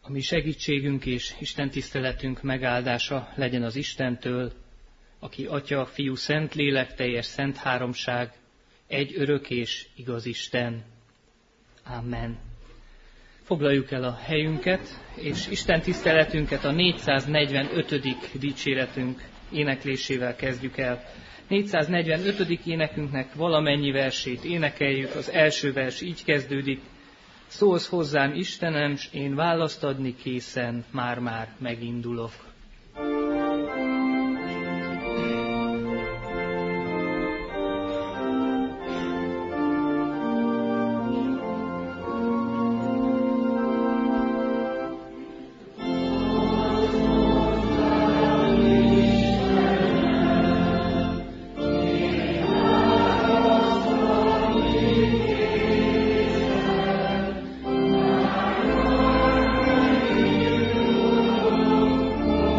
A mi segítségünk és Isten tiszteletünk megáldása legyen az Istentől, aki Atya, Fiú, Szentlélek, teljes szent háromság, egy örök és igaz Isten. Amen. Foglaljuk el a helyünket, és Isten tiszteletünket a 445. dicséretünk éneklésével kezdjük el. 445. énekünknek valamennyi versét énekeljük, az első vers így kezdődik. Szólsz hozzám, Istenem, s én választ adni készen, már-már megindulok. Oh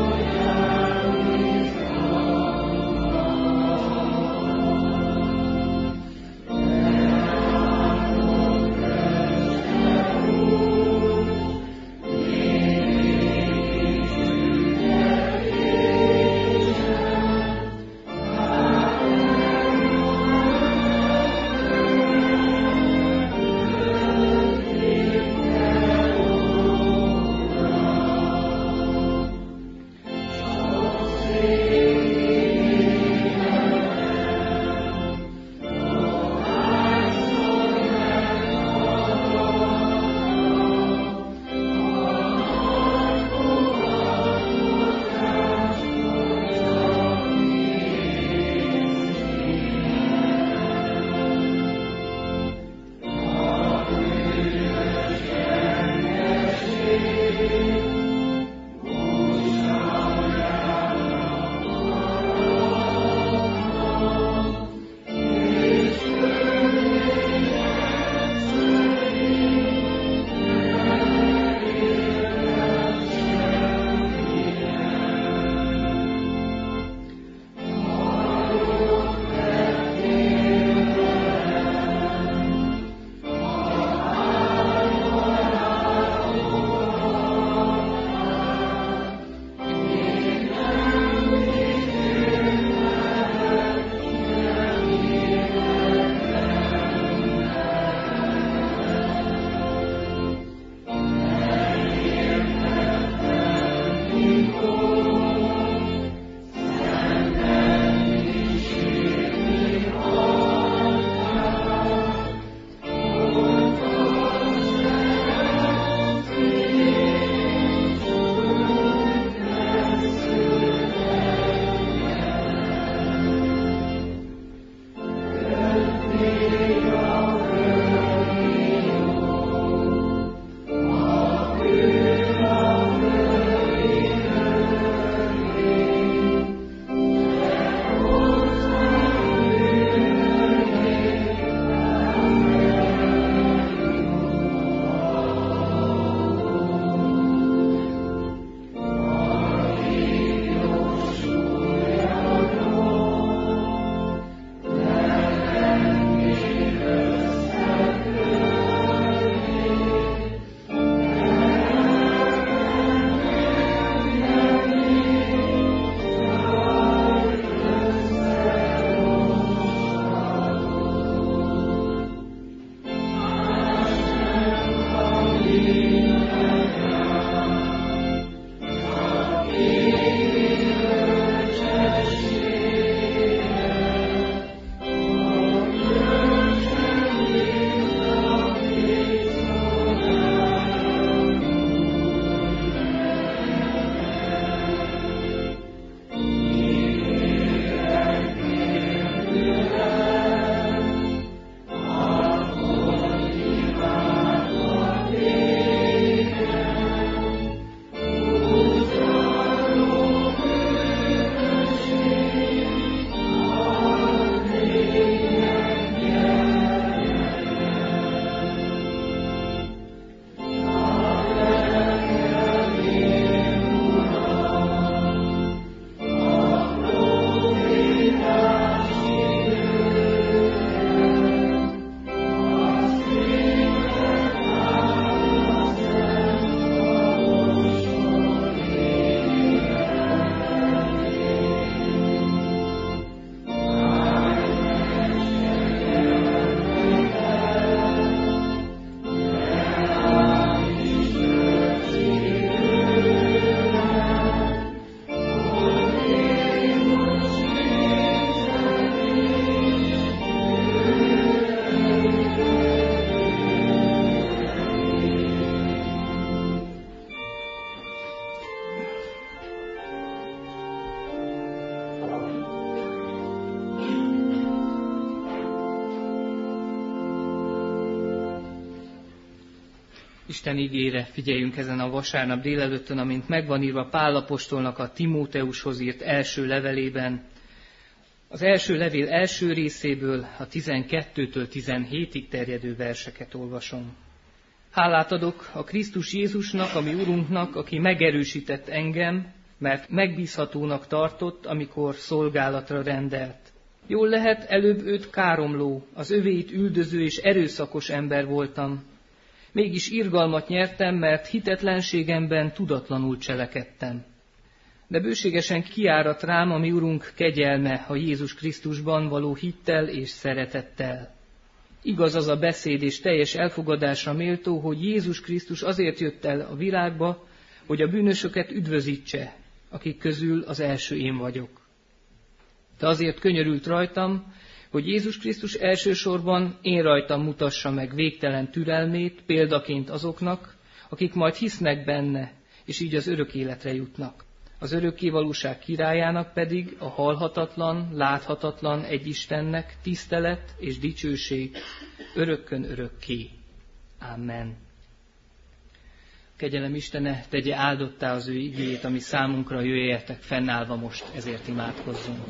Isten igére figyeljünk ezen a vasárnap délelőttön, amint megvan írva Pál apostolnak a Timóteushoz írt első levelében. Az első levél első részéből a 12-től 17-ig terjedő verseket olvasom. Hálát adok a Krisztus Jézusnak, a mi Urunknak, aki megerősített engem, mert megbízhatónak tartott, amikor szolgálatra rendelt. Jól lehet, előbb őt káromló, az övéit üldöző és erőszakos ember voltam. Mégis irgalmat nyertem, mert hitetlenségemben tudatlanul cselekedtem. De bőségesen kiárat rám a mi Urunk kegyelme a Jézus Krisztusban való hittel és szeretettel. Igaz az a beszéd és teljes elfogadásra méltó, hogy Jézus Krisztus azért jött el a világba, hogy a bűnösöket üdvözítse, akik közül az első én vagyok. De azért könyörült rajtam, hogy Jézus Krisztus elsősorban én rajtam mutassa meg végtelen türelmét példaként azoknak, akik majd hisznek benne, és így az örök életre jutnak. Az örökkévalóság királyának pedig a halhatatlan, láthatatlan egy Istennek tisztelet és dicsőség örökkön örökké. Amen. Kegyelem Istene, tegye áldottá az ő igéjét, ami számunkra, jöjjetek fennállva most, ezért imádkozzunk.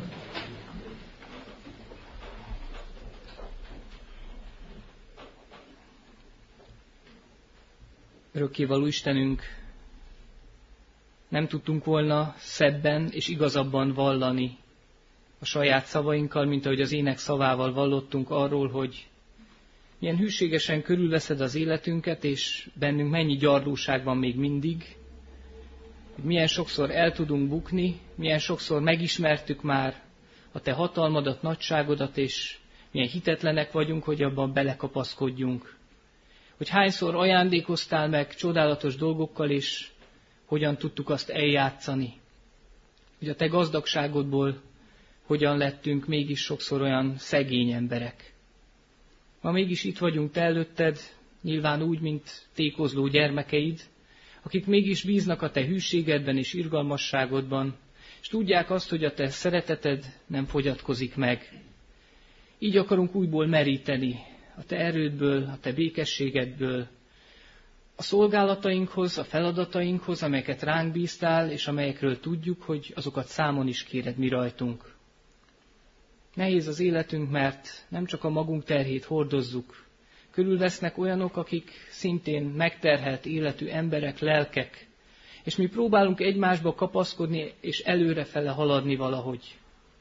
Örökkévaló Istenünk, nem tudtunk volna szebben és igazabban vallani a saját szavainkkal, mint ahogy az ének szavával vallottunk arról, hogy milyen hűségesen körülveszed az életünket, és bennünk mennyi gyarlóság van még mindig, hogy milyen sokszor el tudunk bukni, milyen sokszor megismertük már a Te hatalmadat, nagyságodat, és milyen hitetlenek vagyunk, hogy abban belekapaszkodjunk. Hogy hányszor ajándékoztál meg csodálatos dolgokkal, és hogyan tudtuk azt eljátszani. Hogy a Te gazdagságodból hogyan lettünk mégis sokszor olyan szegény emberek. Ma mégis itt vagyunk Te előtted, nyilván úgy, mint tékozló gyermekeid, akik mégis bíznak a Te hűségedben és irgalmasságodban, és tudják azt, hogy a Te szereteted nem fogyatkozik meg. Így akarunk újból meríteni a Te erődből, a Te békességedből, a szolgálatainkhoz, a feladatainkhoz, amelyeket ránk bíztál, és amelyekről tudjuk, hogy azokat számon is kéred mi rajtunk. Nehéz az életünk, mert nem csak a magunk terhét hordozzuk. Körülvesznek olyanok, akik szintén megterhelt életű emberek, lelkek, és mi próbálunk egymásba kapaszkodni, és előrefele haladni valahogy.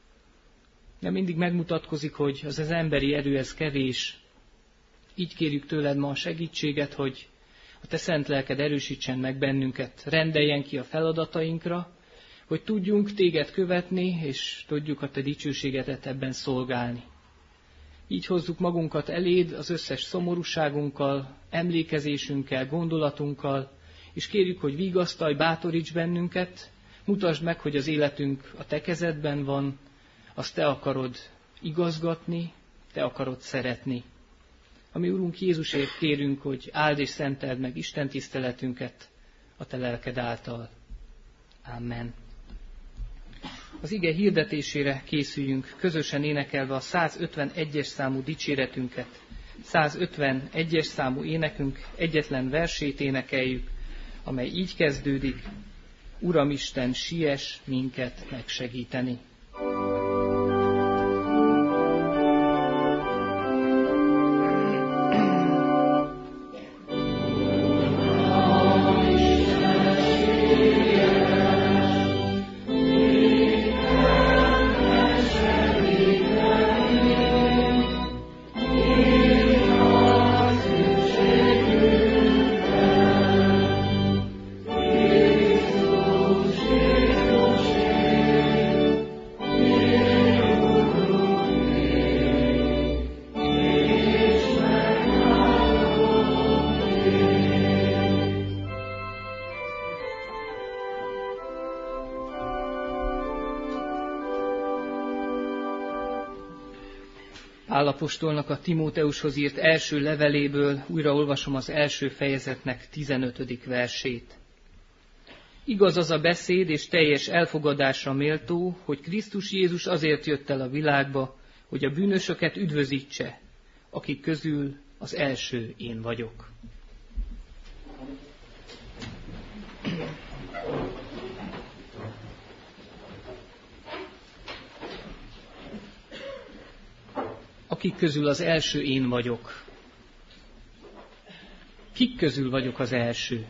De mindig megmutatkozik, hogy az emberi erő ez kevés. Így kérjük tőled ma a segítséget, hogy a Te szent lelked erősítsen meg bennünket, rendeljen ki a feladatainkra, hogy tudjunk Téged követni, és tudjuk a Te dicsőségedet ebben szolgálni. Így hozzuk magunkat eléd az összes szomorúságunkkal, emlékezésünkkel, gondolatunkkal, és kérjük, hogy vigasztalj, bátoríts bennünket, mutasd meg, hogy az életünk a Te kezedben van, azt Te akarod igazgatni, Te akarod szeretni. Ami Urunk Jézusért kérünk, hogy áld és szenteld meg Isten tiszteletünket a Te lelked által. Amen. Az ige hirdetésére készüljünk, közösen énekelve a 151-es számú dicséretünket. 151-es számú énekünk egyetlen versét énekeljük, amely így kezdődik: Uramisten, siess minket megsegíteni. Pál apostolnak a Timóteushoz írt első leveléből újra olvasom az első fejezetnek 15. versét. Igaz az a beszéd és teljes elfogadásra méltó, hogy Krisztus Jézus azért jött el a világba, hogy a bűnösöket üdvözítse, akik közül az első én vagyok. Akik közül az első én vagyok. Kik közül vagyok az első?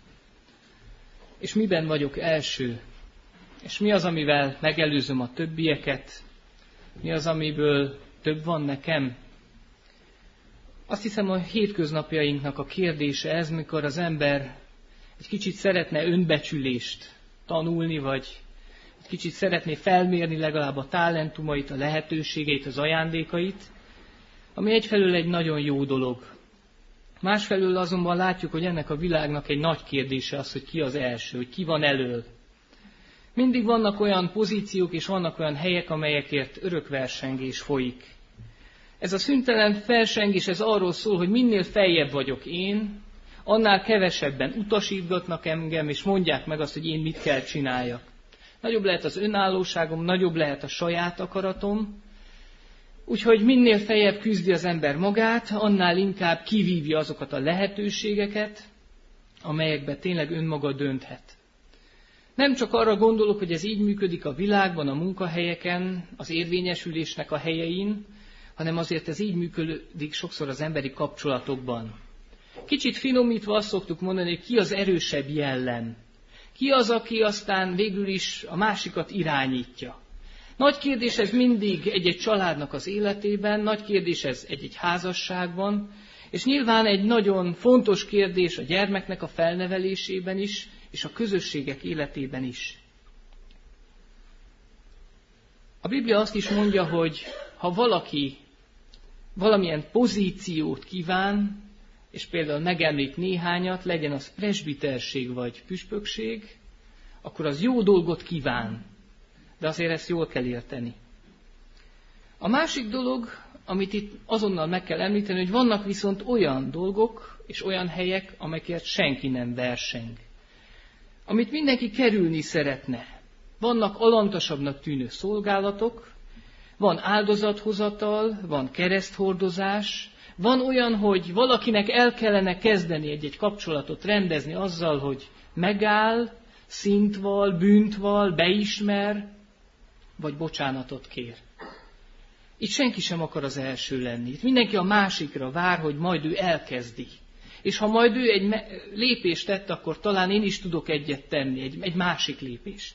És miben vagyok első? És mi az, amivel megelőzöm a többieket? Mi az, amiből több van nekem? Azt hiszem, a hétköznapjainknak a kérdése ez, mikor az ember egy kicsit szeretne önbecsülést tanulni, vagy egy kicsit szeretné felmérni legalább a talentumait, a lehetőségeit, az ajándékait, ami egyfelől egy nagyon jó dolog. Másfelől azonban látjuk, hogy ennek a világnak egy nagy kérdése az, hogy ki az első, hogy ki van elől. Mindig vannak olyan pozíciók és vannak olyan helyek, amelyekért örök versengés folyik. Ez a szüntelen versengés, ez arról szól, hogy minél feljebb vagyok én, annál kevesebben utasítgatnak engem, és mondják meg azt, hogy én mit kell csináljak. Nagyobb lehet az önállóságom, nagyobb lehet a saját akaratom, úgyhogy minél feljebb küzdi az ember magát, annál inkább kivívja azokat a lehetőségeket, amelyekbe tényleg önmaga dönthet. Nem csak arra gondolok, hogy ez így működik a világban, a munkahelyeken, az érvényesülésnek a helyein, hanem azért ez így működik sokszor az emberi kapcsolatokban. Kicsit finomítva azt szoktuk mondani, hogy ki az erősebb jellem. Ki az, aki aztán végül is a másikat irányítja. Nagy kérdés ez mindig egy-egy családnak az életében, nagy kérdés ez egy-egy házasságban, és nyilván egy nagyon fontos kérdés a gyermeknek a felnevelésében is, és a közösségek életében is. A Biblia azt is mondja, hogy ha valaki valamilyen pozíciót kíván, és például megemlít néhányat, legyen az presbiterség vagy püspökség, akkor az jó dolgot kíván, de azért ezt jól kell érteni. A másik dolog, amit itt azonnal meg kell említeni, hogy vannak viszont olyan dolgok és olyan helyek, amelyekért senki nem verseng. Amit mindenki kerülni szeretne. Vannak alantasabbnak tűnő szolgálatok, van áldozathozatal, van kereszthordozás, van olyan, hogy valakinek el kellene kezdeni egy kapcsolatot rendezni azzal, hogy megáll, szint val, bűnt val, beismer, vagy bocsánatot kér. Itt senki sem akar az első lenni. Itt mindenki a másikra vár, hogy majd ő elkezdi. És ha majd ő egy lépést tett, akkor talán én is tudok egyet tenni, egy másik lépést.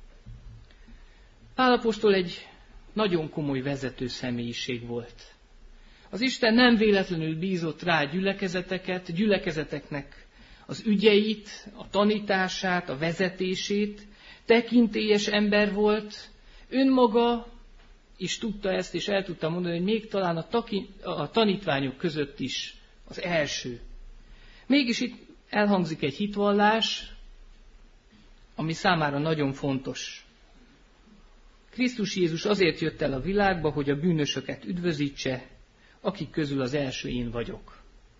Pál apostol egy nagyon komoly vezető személyiség volt. Az Isten nem véletlenül bízott rá gyülekezeteknek az ügyeit, a tanítását, a vezetését, tekintélyes ember volt, önmaga is tudta ezt, és el tudta mondani, hogy még talán a tanítványok között is az első. Mégis itt elhangzik egy hitvallás, ami számára nagyon fontos. Krisztus Jézus azért jött el a világba, hogy a bűnösöket üdvözítse, akik közül az első én vagyok.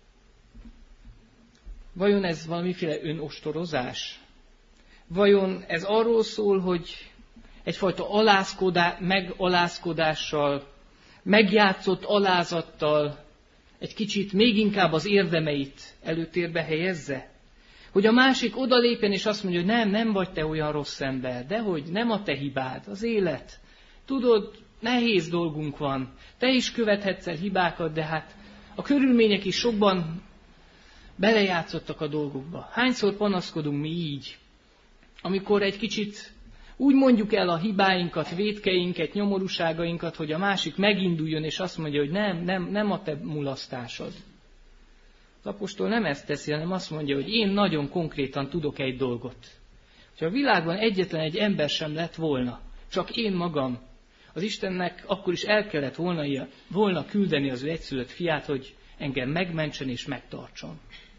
Vajon ez valamiféle önostorozás? Vajon ez arról szól, hogy egyfajta megalázkodással, megjátszott alázattal egy kicsit még inkább az érdemeit előtérbe helyezze? Hogy a másik odalépjen és azt mondja, hogy nem vagy te olyan rossz ember, dehogy nem a te hibád, az élet. Tudod, nehéz dolgunk van, te is követhetsz el hibákat, de hát a körülmények is sokban belejátszottak a dolgokba. Hányszor panaszkodunk mi így, amikor egy kicsit úgy mondjuk el a hibáinkat, vétkeinket, nyomorúságainkat, hogy a másik meginduljon és azt mondja, hogy nem a te mulasztásod. Az apostol nem ezt teszi, hanem azt mondja, hogy én nagyon konkrétan tudok egy dolgot. Ha a világban egyetlen egy ember sem lett volna, csak én magam, az Istennek akkor is el kellett volna küldeni az ő egyszülött fiát, hogy engem megmentsen és megtartson.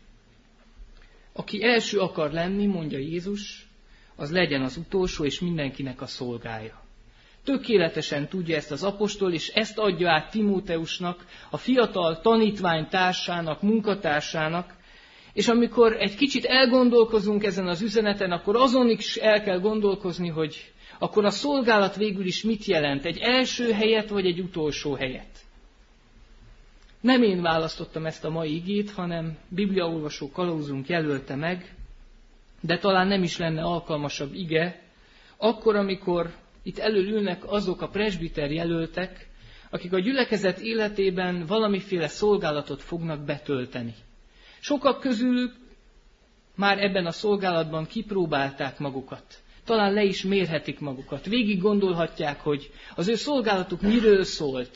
Aki első akar lenni, mondja Jézus, az legyen az utolsó és mindenkinek a szolgája. Tökéletesen tudja ezt az apostol, és ezt adja át Timóteusnak, a fiatal tanítványtársának, munkatársának, és amikor egy kicsit elgondolkozunk ezen az üzeneten, akkor azon is el kell gondolkozni, hogy akkor a szolgálat végül is mit jelent, egy első helyet vagy egy utolsó helyet. Nem én választottam ezt a mai igét, hanem bibliaolvasó kalauzunk jelölte meg, de talán nem is lenne alkalmasabb ige, akkor, amikor itt elől azok a presbiter jelöltek, akik a gyülekezet életében valamiféle szolgálatot fognak betölteni. Sokak közülük már ebben a szolgálatban kipróbálták magukat. Talán le is mérhetik magukat. Végig gondolhatják, hogy az ő szolgálatuk miről szólt.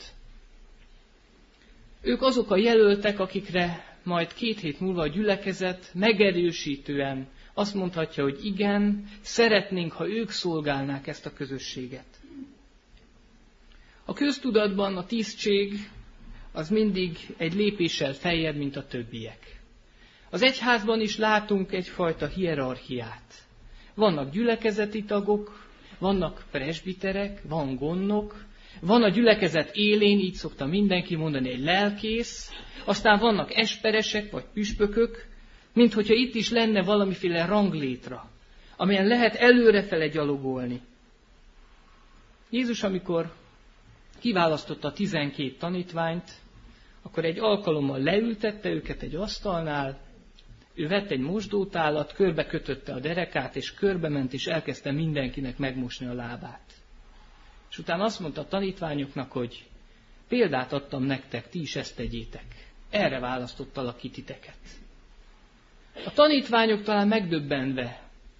Ők azok a jelöltek, akikre majd 2 hét múlva a gyülekezet megerősítően azt mondhatja, hogy igen, szeretnénk, ha ők szolgálnák ezt a közösséget. A köztudatban a tisztség az mindig egy lépéssel feljebb, mint a többiek. Az egyházban is látunk egyfajta hierarchiát. Vannak gyülekezeti tagok, vannak presbiterek, van gondnok, van a gyülekezet élén, így szokta mindenki mondani, egy lelkész, aztán vannak esperesek vagy püspökök, mint hogyha itt is lenne valamiféle ranglétra, amelyen lehet előrefele gyalogolni. Jézus, amikor kiválasztotta a 12 tanítványt, akkor egy alkalommal leültette őket egy asztalnál, ő vett egy mosdótálat, körbe kötötte a derekát, és körbement, és elkezdte mindenkinek megmosni a lábát. És utána azt mondta a tanítványoknak, hogy példát adtam nektek, ti is ezt tegyétek. Erre választottalak ki titeket. A tanítványok talán megdöbbenve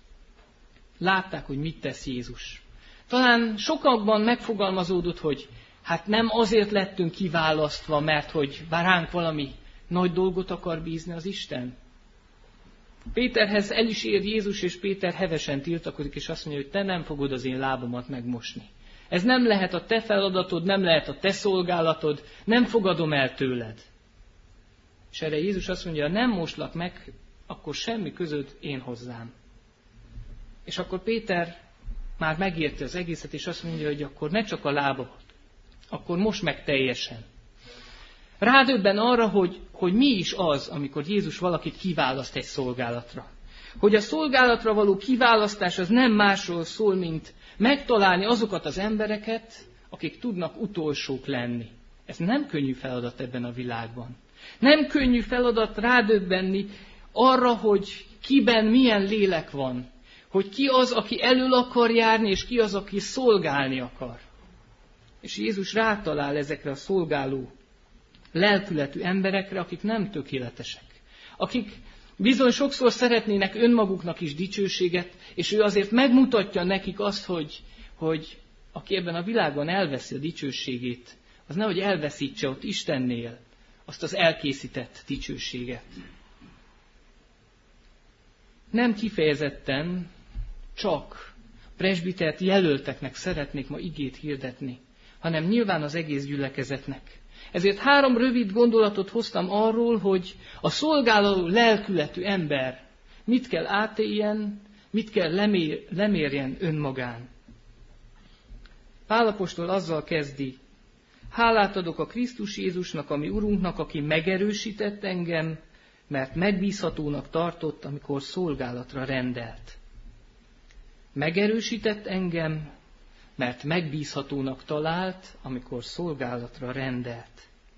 látták, hogy mit tesz Jézus. Talán sokakban megfogalmazódott, hogy hát nem azért lettünk kiválasztva, mert hogy ránk valami nagy dolgot akar bízni az Isten. Péterhez el is ér Jézus, és Péter hevesen tiltakozik, és azt mondja, hogy te nem fogod az én lábamat megmosni. Ez nem lehet a te feladatod, nem lehet a te szolgálatod, nem fogadom el tőled. És erre Jézus azt mondja, nem moslak meg, akkor semmi közöd én hozzám. És akkor Péter már megérti az egészet, és azt mondja, hogy akkor ne csak a lábamat, akkor most meg teljesen. Rádöbben arra, hogy mi is az, amikor Jézus valakit kiválaszt egy szolgálatra. Hogy a szolgálatra való kiválasztás az nem másról szól, mint megtalálni azokat az embereket, akik tudnak utolsók lenni. Ez nem könnyű feladat ebben a világban. Nem könnyű feladat rádöbbenni arra, hogy kiben milyen lélek van. Hogy ki az, aki elől akar járni, és ki az, aki szolgálni akar. És Jézus rátalál ezekre a szolgáló, lelkületű emberekre, akik nem tökéletesek. Akik bizony sokszor szeretnének önmaguknak is dicsőséget, és ő azért megmutatja nekik azt, hogy aki ebben a világban elveszi a dicsőségét, az nehogy elveszítse ott Istennél azt az elkészített dicsőséget. Nem kifejezetten csak presbitert jelölteknek szeretnék ma igét hirdetni, hanem nyilván az egész gyülekezetnek. Ezért 3 rövid gondolatot hoztam arról, hogy a szolgáló lelkületű ember mit kell átéljen, mit kell lemérjen önmagán. Pál apostol azzal kezdi, hálát adok a Krisztus Jézusnak, a mi Urunknak, aki megerősített engem, mert megbízhatónak tartott, amikor szolgálatra rendelt. Megerősített engem, mert megbízhatónak talált, amikor szolgálatra rendelt.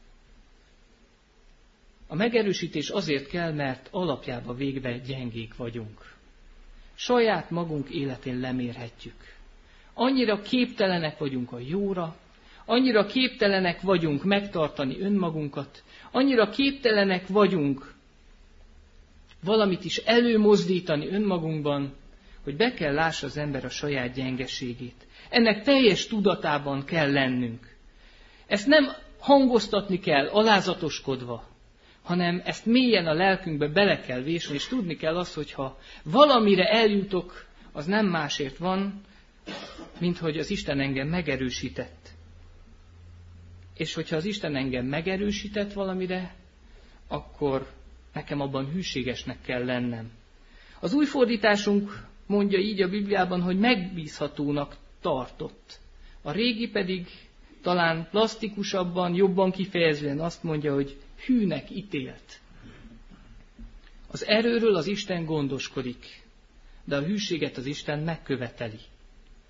A megerősítés azért kell, mert alapjába végve gyengék vagyunk. Saját magunk életén lemérhetjük. Annyira képtelenek vagyunk a jóra, annyira képtelenek vagyunk megtartani önmagunkat, annyira képtelenek vagyunk valamit is előmozdítani önmagunkban, hogy be kell lássa az ember a saját gyengeségét. Ennek teljes tudatában kell lennünk. Ezt nem hangoztatni kell, alázatoskodva, hanem ezt mélyen a lelkünkbe bele kell vésni, és tudni kell azt, hogyha valamire eljutok, az nem másért van, mint hogy az Isten engem megerősített. És hogyha az Isten engem megerősített valamire, akkor nekem abban hűségesnek kell lennem. Az új fordításunk mondja így a Bibliában, hogy megbízhatónak tartott. A régi pedig talán plastikusabban, jobban kifejezően azt mondja, hogy hűnek ítélt. Az erőről az Isten gondoskodik, de a hűséget az Isten megköveteli.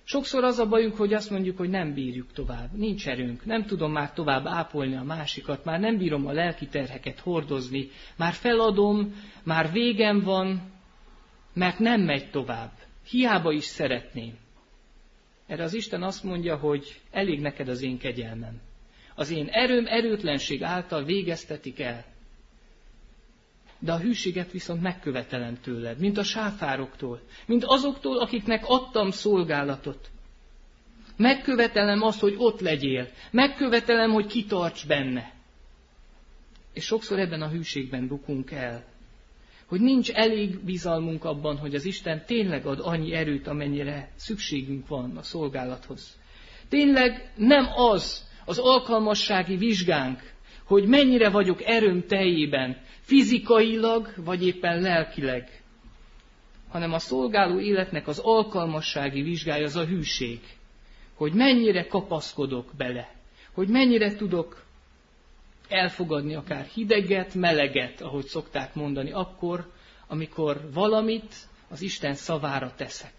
Sokszor az a bajunk, hogy azt mondjuk, hogy nem bírjuk tovább, nincs erőnk, nem tudom már tovább ápolni a másikat, már nem bírom a lelki terheket hordozni, már feladom, már végem van, mert nem megy tovább. Hiába is szeretném. Erre az Isten azt mondja, hogy elég neked az én kegyelmem. Az én erőm erőtlenség által végeztetik el. De a hűséget viszont megkövetelem tőled, mint a sáfároktól, mint azoktól, akiknek adtam szolgálatot. Megkövetelem azt, hogy ott legyél, megkövetelem, hogy kitarts benne. És sokszor ebben a hűségben bukunk el, hogy nincs elég bizalmunk abban, hogy az Isten tényleg ad annyi erőt, amennyire szükségünk van a szolgálathoz. Tényleg nem az alkalmassági vizsgánk, hogy mennyire vagyok erőm teljében, fizikailag, vagy éppen lelkileg, hanem a szolgáló életnek az alkalmassági vizsgája az a hűség, hogy mennyire kapaszkodok bele, hogy mennyire tudok elfogadni akár hideget, meleget, ahogy szokták mondani, akkor, amikor valamit az Isten szavára teszek.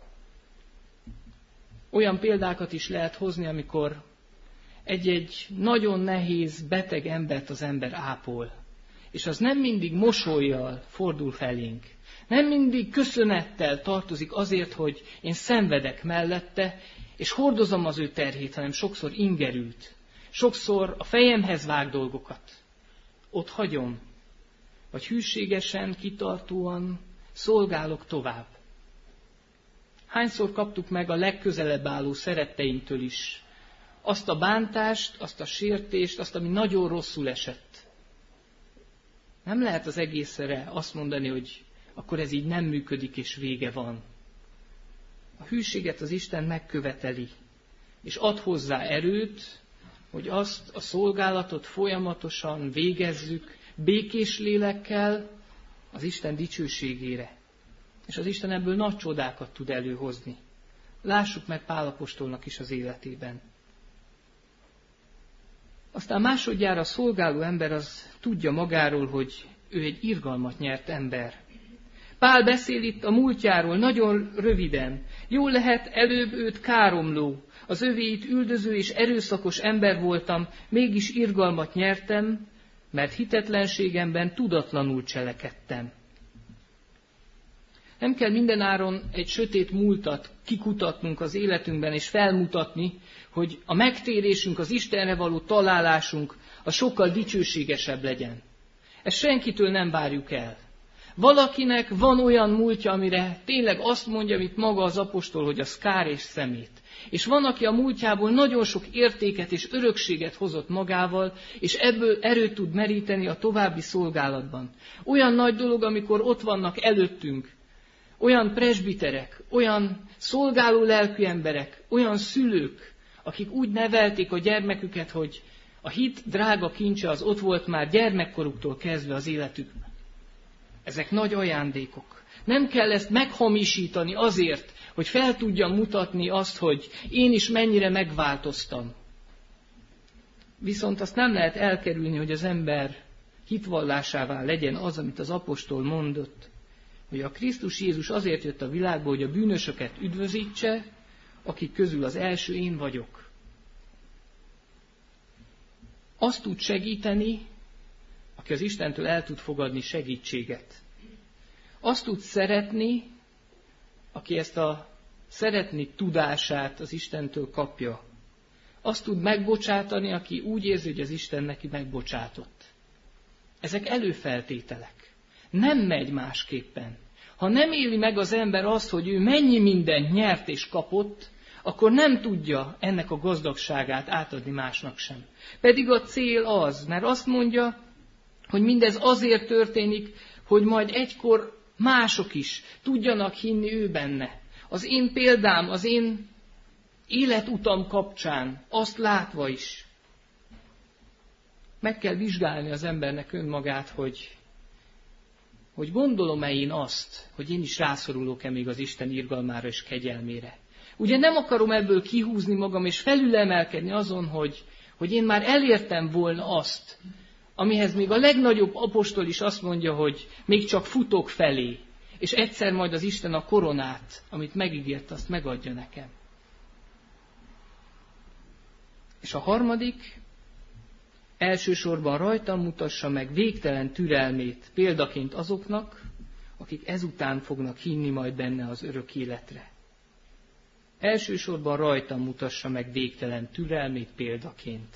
Olyan példákat is lehet hozni, amikor egy nagyon nehéz, beteg embert az ember ápol, és az nem mindig mosollyal fordul felénk, nem mindig köszönettel tartozik azért, hogy én szenvedek mellette, és hordozom az ő terhét, hanem sokszor ingerült, sokszor a fejemhez vág dolgokat. Ott hagyom, vagy hűségesen, kitartóan szolgálok tovább. Hányszor kaptuk meg a legközelebb álló szeretteinktől is azt a bántást, azt a sértést, azt, ami nagyon rosszul esett. Nem lehet az egészre azt mondani, hogy akkor ez így nem működik, és vége van. A hűséget az Isten megköveteli, és ad hozzá erőt, hogy azt a szolgálatot folyamatosan végezzük, békés lélekkel az Isten dicsőségére. És az Isten ebből nagy csodákat tud előhozni. Lássuk meg Pál apostolnak is az életében. Aztán másodjára a szolgáló ember az tudja magáról, hogy ő egy irgalmat nyert ember. Pál beszél itt a múltjáról nagyon röviden. Jól lehet, előbb őt káromló, az övéit üldöző és erőszakos ember voltam, mégis irgalmat nyertem, mert hitetlenségemben tudatlanul cselekedtem. Nem kell mindenáron egy sötét múltat kikutatnunk az életünkben, és felmutatni, hogy a megtérésünk, az Istenre való találásunk a sokkal dicsőségesebb legyen. Ezt senkitől nem várjuk el. Valakinek van olyan múltja, amire tényleg azt mondja, mint maga az apostol, hogy az kár és szemét. És van, aki a múltjából nagyon sok értéket és örökséget hozott magával, és ebből erőt tud meríteni a további szolgálatban. Olyan nagy dolog, amikor ott vannak előttünk, olyan presbiterek, olyan szolgáló lelkű emberek, olyan szülők, akik úgy nevelték a gyermeküket, hogy a hit drága kincse az ott volt már gyermekkoruktól kezdve az életükben. Ezek nagy ajándékok. Nem kell ezt meghamisítani azért, hogy fel tudjam mutatni azt, hogy én is mennyire megváltoztam. Viszont azt nem lehet elkerülni, hogy az ember hitvallásává legyen az, amit az apostol mondott, hogy a Krisztus Jézus azért jött a világba, hogy a bűnösöket üdvözítse, akik közül az első én vagyok. Azt tud segíteni, aki az Istentől el tud fogadni segítséget. Azt tud szeretni, aki ezt a szeretni tudását az Istentől kapja. Azt tud megbocsátani, aki úgy érzi, hogy az Isten neki megbocsátott. Ezek előfeltételek. Nem megy másképpen. Ha nem éli meg az ember azt, hogy ő mennyi mindent nyert és kapott, akkor nem tudja ennek a gazdagságát átadni másnak sem. Pedig a cél az, mert azt mondja, hogy mindez azért történik, hogy majd egykor mások is tudjanak hinni ő benne. Az én példám, az én életutam kapcsán, azt látva is. Meg kell vizsgálni az embernek önmagát, hogy gondolom-e én azt, hogy én is rászorulok-e még az Isten irgalmára és kegyelmére. Ugye nem akarom ebből kihúzni magam és felülemelkedni azon, hogy én már elértem volna azt, amihez még a legnagyobb apostol is azt mondja, hogy még csak futok felé, és egyszer majd az Isten a koronát, amit megígért, azt megadja nekem. És a harmadik, elsősorban rajtam mutassa meg végtelen türelmét példaként azoknak, akik ezután fognak hinni majd benne az örök életre. Elsősorban rajtam mutassa meg végtelen türelmét példaként.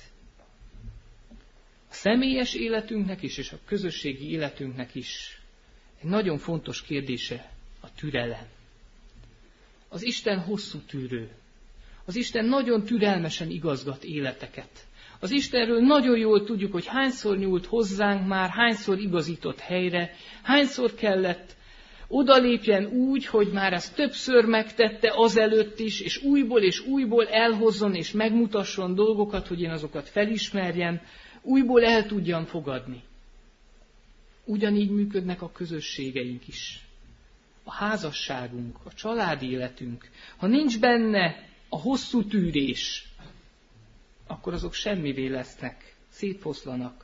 A személyes életünknek is, és a közösségi életünknek is egy nagyon fontos kérdése a türelem. Az Isten hosszú tűrő. Az Isten nagyon türelmesen igazgat életeket. Az Istenről nagyon jól tudjuk, hogy hányszor nyúlt hozzánk már, hányszor igazított helyre, hányszor kellett odalépjen úgy, hogy már ezt többször megtette azelőtt is, és újból elhozzon és megmutasson dolgokat, hogy én azokat felismerjem, újból el tudjam fogadni. Ugyanígy működnek a közösségeink is. A házasságunk, a családi életünk. Ha nincs benne a hosszú tűrés, akkor azok semmivé lesznek, szétfoszlanak.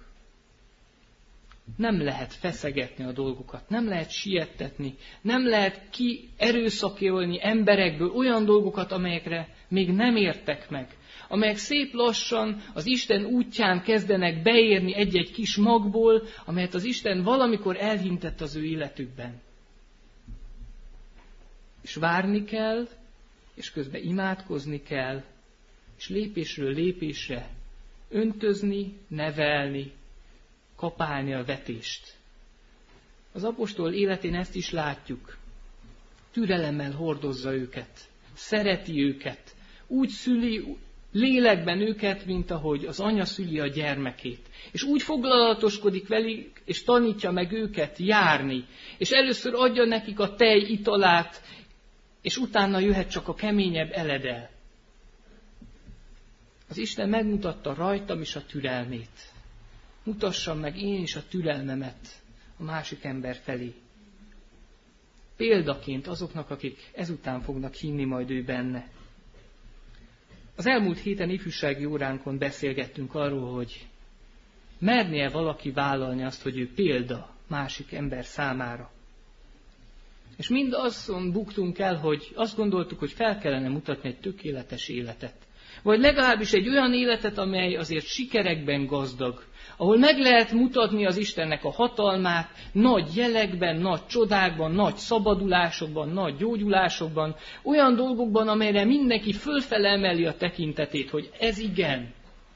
Nem lehet feszegetni a dolgokat, nem lehet siettetni, nem lehet erőszakolni emberekből olyan dolgokat, amelyekre még nem értek meg, amelyek szép lassan az Isten útján kezdenek beérni egy-egy kis magból, amelyet az Isten valamikor elhintett az ő életükben. És várni kell, és közben imádkozni kell, és lépésről lépésre öntözni, nevelni, kapálni a vetést. Az apostol életén ezt is látjuk. Türelemmel hordozza őket, szereti őket, úgy szüli lélekben őket, mint ahogy az anya szüli a gyermekét. És úgy foglalatoskodik velük, és tanítja meg őket járni. És először adja nekik a tej italát, és utána jöhet csak a keményebb eledel. Az Isten megmutatta rajtam is a türelmét. Mutassam meg én is a türelmemet a másik ember felé. Példaként azoknak, akik ezután fognak hinni majd ő benne. Az elmúlt héten ifjúsági óránkon beszélgettünk arról, hogy mernie valaki vállalni azt, hogy ő példa másik ember számára. És mind azon buktunk el, hogy azt gondoltuk, hogy fel kellene mutatni egy tökéletes életet. Vagy legalábbis egy olyan életet, amely azért sikerekben gazdag, ahol meg lehet mutatni az Istennek a hatalmát, nagy jelekben, nagy csodákban, nagy szabadulásokban, nagy gyógyulásokban, olyan dolgokban, amelyre mindenki fölfele emeli a tekintetét, hogy ez igen.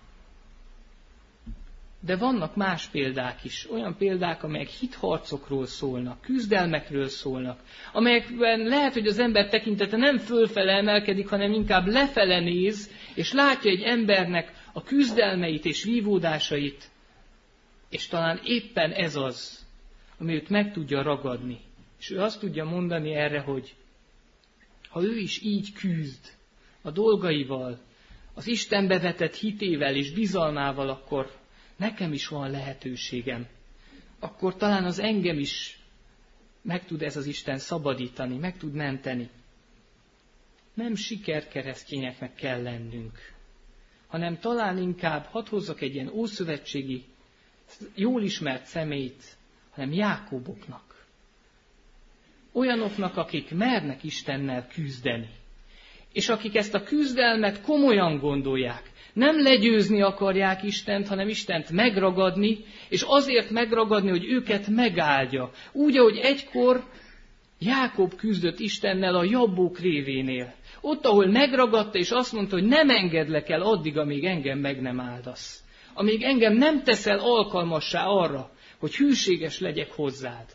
De vannak más példák is, olyan példák, amelyek hitharcokról szólnak, küzdelmekről szólnak, amelyekben lehet, hogy az ember tekintete nem fölfele emelkedik, hanem inkább lefele néz, és látja egy embernek a küzdelmeit és vívódásait, és talán éppen ez az, ami őt meg tudja ragadni. És ő azt tudja mondani erre, hogy ha ő is így küzd a dolgaival, az Istenbe vetett hitével és bizalmával, akkor nekem is van lehetőségem. Akkor talán az engem is meg tud ez az Isten szabadítani, meg tud menteni. Nem sikerkeresztényeknek kell lennünk, hanem talán inkább, hadd hozzak egy ilyen ószövetségi, jól ismert személyt, hanem Jákóboknak. Olyanoknak, akik mernek Istennel küzdeni. És akik ezt a küzdelmet komolyan gondolják. Nem legyőzni akarják Istent, hanem Istent megragadni, és azért megragadni, hogy őket megáldja. Úgy, ahogy egykor Jákob küzdött Istennel a Jabbok révénél. Ott, ahol megragadta, és azt mondta, hogy nem engedlek el addig, amíg engem meg nem áldasz. Amíg engem nem teszel alkalmassá arra, hogy hűséges legyek hozzád.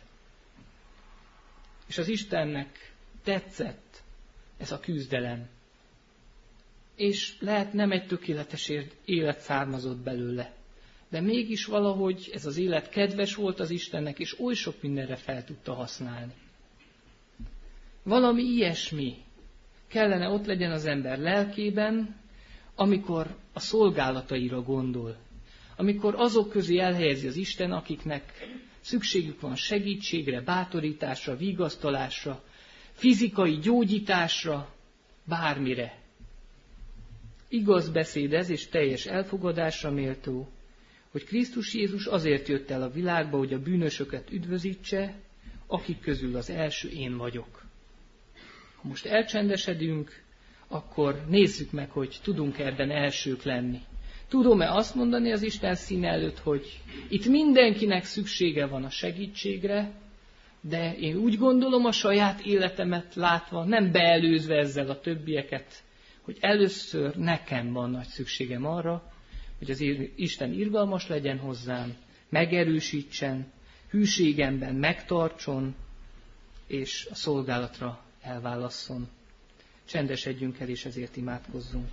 És az Istennek tetszett ez a küzdelem. És lehet nem egy tökéletes élet származott belőle. De mégis valahogy ez az élet kedves volt az Istennek, és oly sok mindenre fel tudta használni. Valami ilyesmi kellene ott legyen az ember lelkében, amikor a szolgálataira gondol. Amikor azok közé elhelyezi az Isten, akiknek szükségük van segítségre, bátorításra, vigasztalásra, fizikai gyógyításra, bármire. Igaz beszéd ez, és teljes elfogadásra méltó, hogy Krisztus Jézus azért jött el a világba, hogy a bűnösöket üdvözítse, akik közül az első én vagyok. Ha most elcsendesedünk, akkor nézzük meg, hogy tudunk ebben elsők lenni. Tudom-e azt mondani az Isten színe előtt, hogy itt mindenkinek szüksége van a segítségre, de én úgy gondolom a saját életemet látva, nem beelőzve ezzel a többieket, hogy először nekem van nagy szükségem arra, hogy az Isten irgalmas legyen hozzám, megerősítsen, hűségemben megtartson, és a szolgálatra elválasszon. Csendesedjünk el, és ezért imádkozzunk.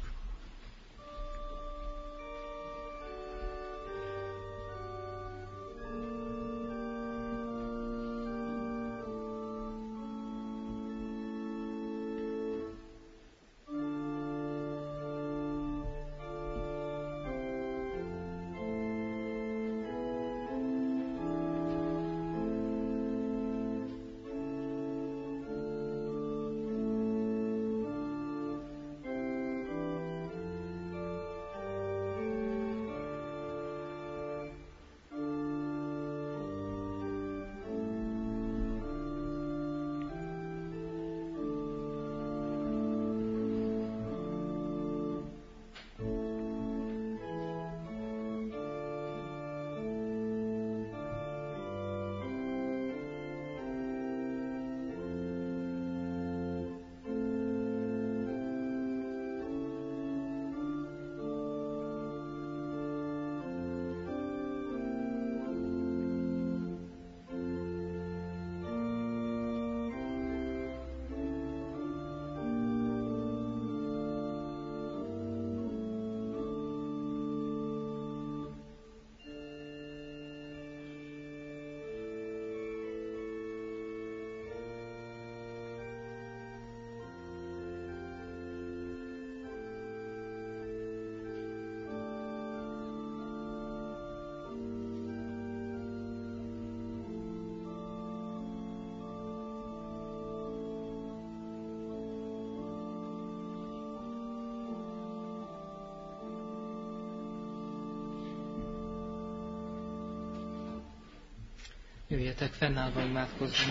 Jöjjetek, fennállva imádkozzunk.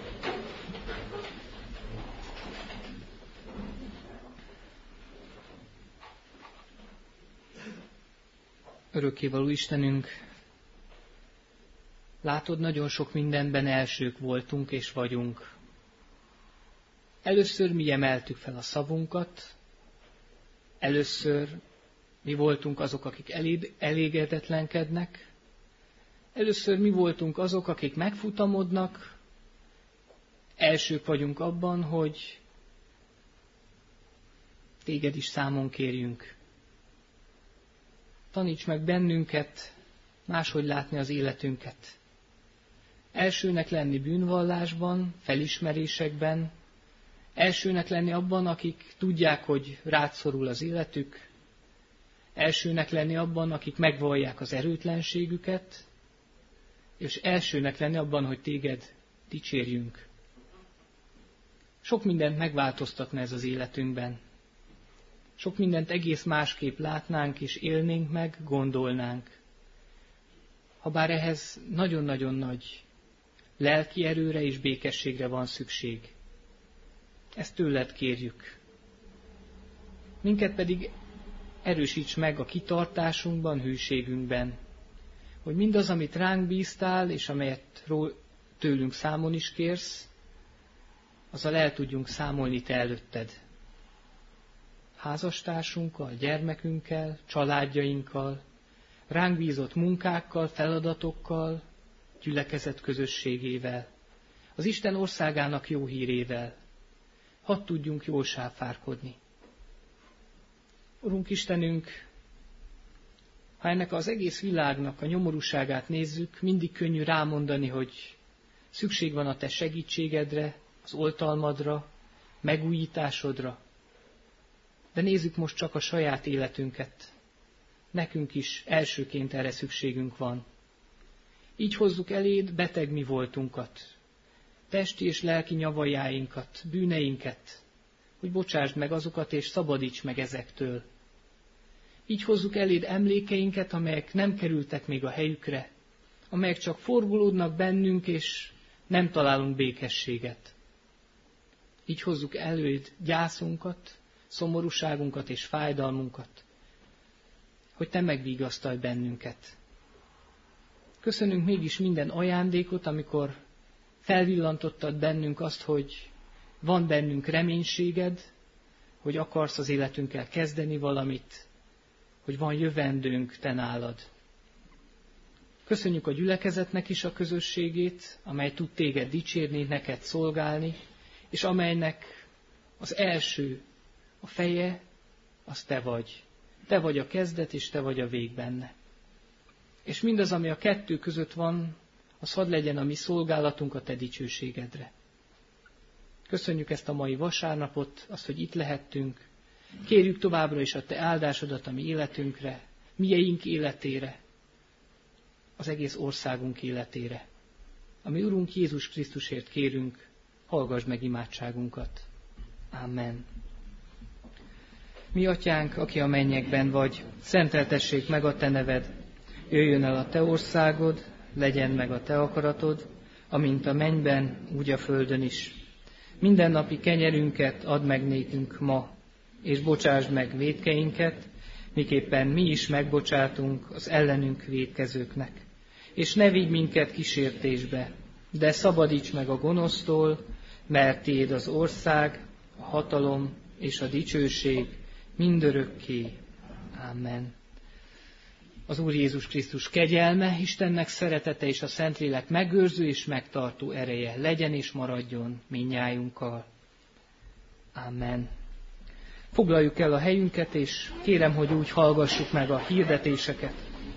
Örökkévaló Istenünk, látod, nagyon sok mindenben elsők voltunk és vagyunk. Először mi emeltük fel a szavunkat, először mi voltunk azok, akik elégedetlenkednek, először mi voltunk azok, akik megfutamodnak, elsők vagyunk abban, hogy téged is számon kérjünk. Taníts meg bennünket máshogy látni az életünket. Elsőnek lenni bűnvallásban, felismerésekben, elsőnek lenni abban, akik tudják, hogy rád szorul az életük, elsőnek lenni abban, akik megvallják az erőtlenségüket, és elsőnek lenni abban, hogy téged dicsérjünk. Sok mindent megváltoztatna ez az életünkben. Sok mindent egész másképp látnánk és élnénk meg, gondolnánk. Habár ehhez nagyon-nagyon nagy lelki erőre és békességre van szükség. Ezt tőled kérjük. Minket pedig erősíts meg a kitartásunkban, hűségünkben, hogy mindaz, amit ránk bíztál, és amelyet tőlünk számon is kérsz, azzal el tudjunk számolni te előtted. Házastársunkkal, gyermekünkkel, családjainkkal, ránk bízott munkákkal, feladatokkal, gyülekezet közösségével, az Isten országának jó hírével. Hadd tudjunk jól sáfárkodni. Urunk Istenünk, ha ennek az egész világnak a nyomorúságát nézzük, mindig könnyű rámondani, hogy szükség van a te segítségedre, az oltalmadra, megújításodra. De nézzük most csak a saját életünket. Nekünk is elsőként erre szükségünk van. Így hozzuk eléd beteg mi voltunkat, testi és lelki nyavajáinkat, bűneinket, hogy bocsásd meg azokat és szabadíts meg ezektől. Így hozzuk eléd emlékeinket, amelyek nem kerültek még a helyükre, amelyek csak forgolódnak bennünk, és nem találunk békességet. Így hozzuk eléd gyászunkat, szomorúságunkat és fájdalmunkat, hogy Te megvigasztalj bennünket. Köszönünk mégis minden ajándékot, amikor felvillantottad bennünk azt, hogy van bennünk reménységed, hogy akarsz az életünkkel kezdeni valamit, hogy van jövendőnk Te nálad. Köszönjük a gyülekezetnek is a közösségét, amely tud Téged dicsérni, neked szolgálni, és amelynek az első, a feje, az Te vagy. Te vagy a kezdet, és Te vagy a vég benne. És mindaz, ami a kettő között van, az hadd legyen a mi szolgálatunk a Te dicsőségedre. Köszönjük ezt a mai vasárnapot, azt, hogy itt lehettünk. Kérjük továbbra is a Te áldásodat a mi életünkre, mieink életére, az egész országunk életére. Ami Urunk Jézus Krisztusért kérünk, hallgass meg imádságunkat. Amen. Mi atyánk, aki a mennyekben vagy, szenteltessék meg a Te neved, jöjjön el a Te országod, legyen meg a Te akaratod, amint a mennyben, úgy a földön is. Mindennapi kenyerünket add meg nékünk ma, és bocsásd meg vétkeinket, miképpen mi is megbocsátunk az ellenünk vétkezőknek. És ne vigy minket kísértésbe, de szabadíts meg a gonosztól, mert Tiéd az ország, a hatalom és a dicsőség mindörökké. Amen. Az Úr Jézus Krisztus kegyelme, Istennek szeretete és a Szentlélek megőrző és megtartó ereje legyen és maradjon mindnyájunkkal. Amen. Foglaljuk el a helyünket, és kérem, hogy úgy hallgassuk meg a hirdetéseket.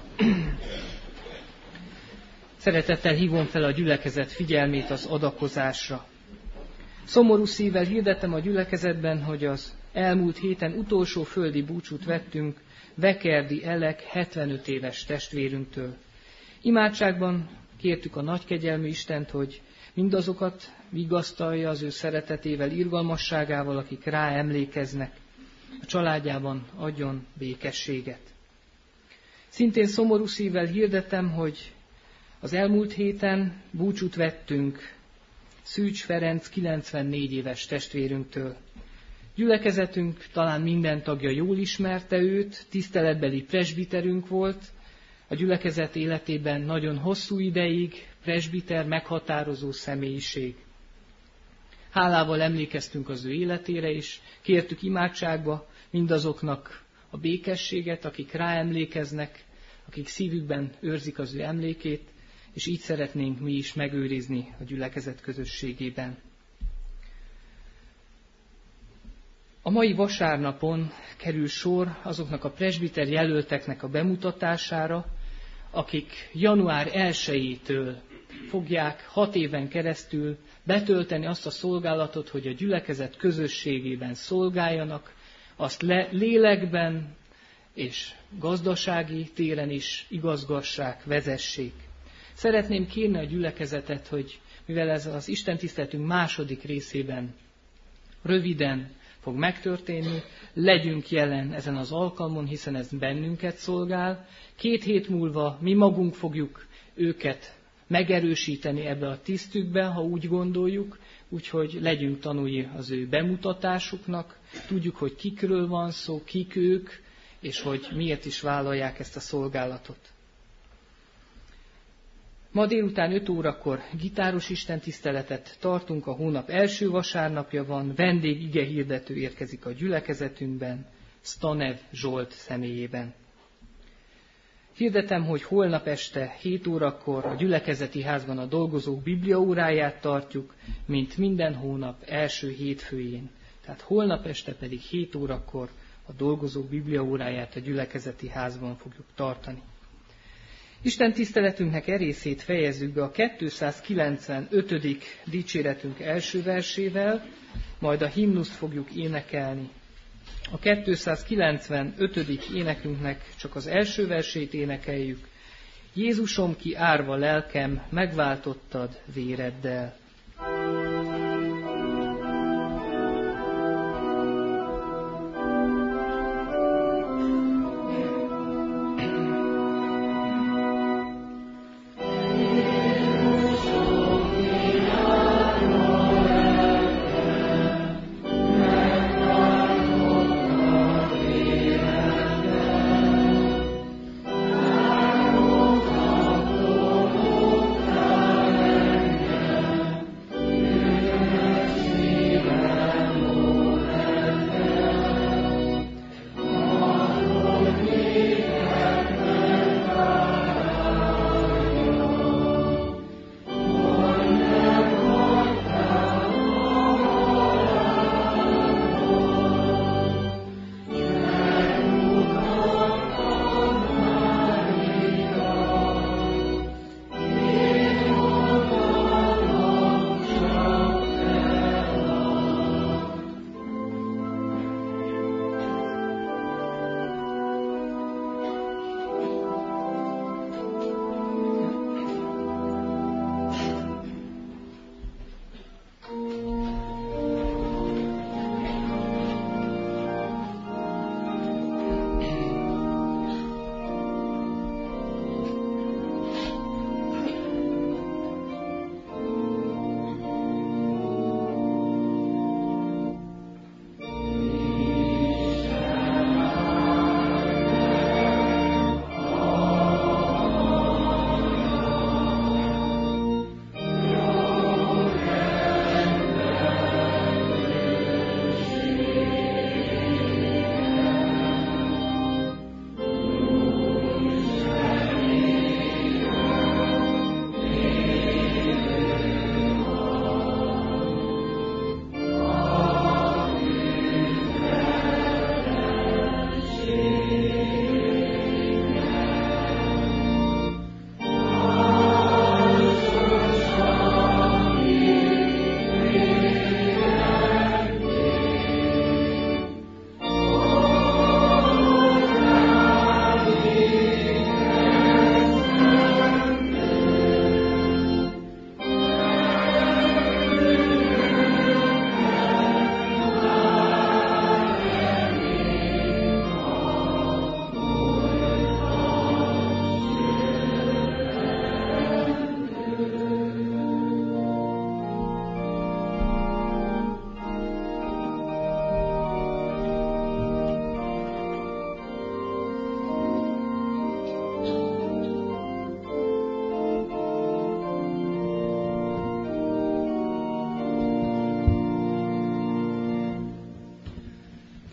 Szeretettel hívom fel a gyülekezet figyelmét az adakozásra. Szomorú szívvel hirdetem a gyülekezetben, hogy az elmúlt héten utolsó földi búcsút vettünk Vekerdi Elek 75 éves testvérünktől. Imádságban kértük a nagykegyelmű Istent, hogy mindazokat vigasztalja az ő szeretetével, irgalmasságával, akik rá emlékeznek, a családjában adjon békességet. Szintén szomorú szívvel hirdetem, hogy az elmúlt héten búcsút vettünk Szűcs Ferenc 94 éves testvérünktől. Gyülekezetünk talán minden tagja jól ismerte őt, tiszteletbeli presbiterünk volt, a gyülekezet életében nagyon hosszú ideig presbiter, meghatározó személyiség. Hálával emlékeztünk az ő életére, és kértük imádságba mindazoknak a békességet, akik ráemlékeznek, akik szívükben őrzik az ő emlékét, és így szeretnénk mi is megőrizni a gyülekezet közösségében. A mai vasárnapon kerül sor azoknak a presbiter jelölteknek a bemutatására, akik január 1-től fogják 6 éven keresztül betölteni azt a szolgálatot, hogy a gyülekezet közösségében szolgáljanak, azt lélekben és gazdasági téren is igazgassák, vezessék. Szeretném kérni a gyülekezetet, hogy mivel ez az istentiszteletünk második részében röviden fog megtörténni, legyünk jelen ezen az alkalmon, hiszen ez bennünket szolgál. 2 hét múlva mi magunk fogjuk őket megerősíteni ebbe a tisztükbe, ha úgy gondoljuk, úgyhogy legyünk tanulni az ő bemutatásuknak, tudjuk, hogy kikről van szó, kik ők, és hogy miért is vállalják ezt a szolgálatot. Ma délután 5 órakor gitáros istentiszteletet tartunk, a hónap első vasárnapja van, vendég igehirdető érkezik a gyülekezetünkben, Stanev Zsolt személyében. Hirdetem, hogy holnap este 7 órakor a gyülekezeti házban a dolgozók bibliaóráját tartjuk, mint minden hónap első hétfőjén. Tehát holnap este pedig 7 órakor a dolgozók bibliaóráját a gyülekezeti házban fogjuk tartani. Isten tiszteletünknek részét fejezzük be a 295. dicséretünk első versével, majd a himnuszt fogjuk énekelni. A 295. énekünknek csak az első versét énekeljük. Jézusom, ki árva lelkem, megváltottad véreddel.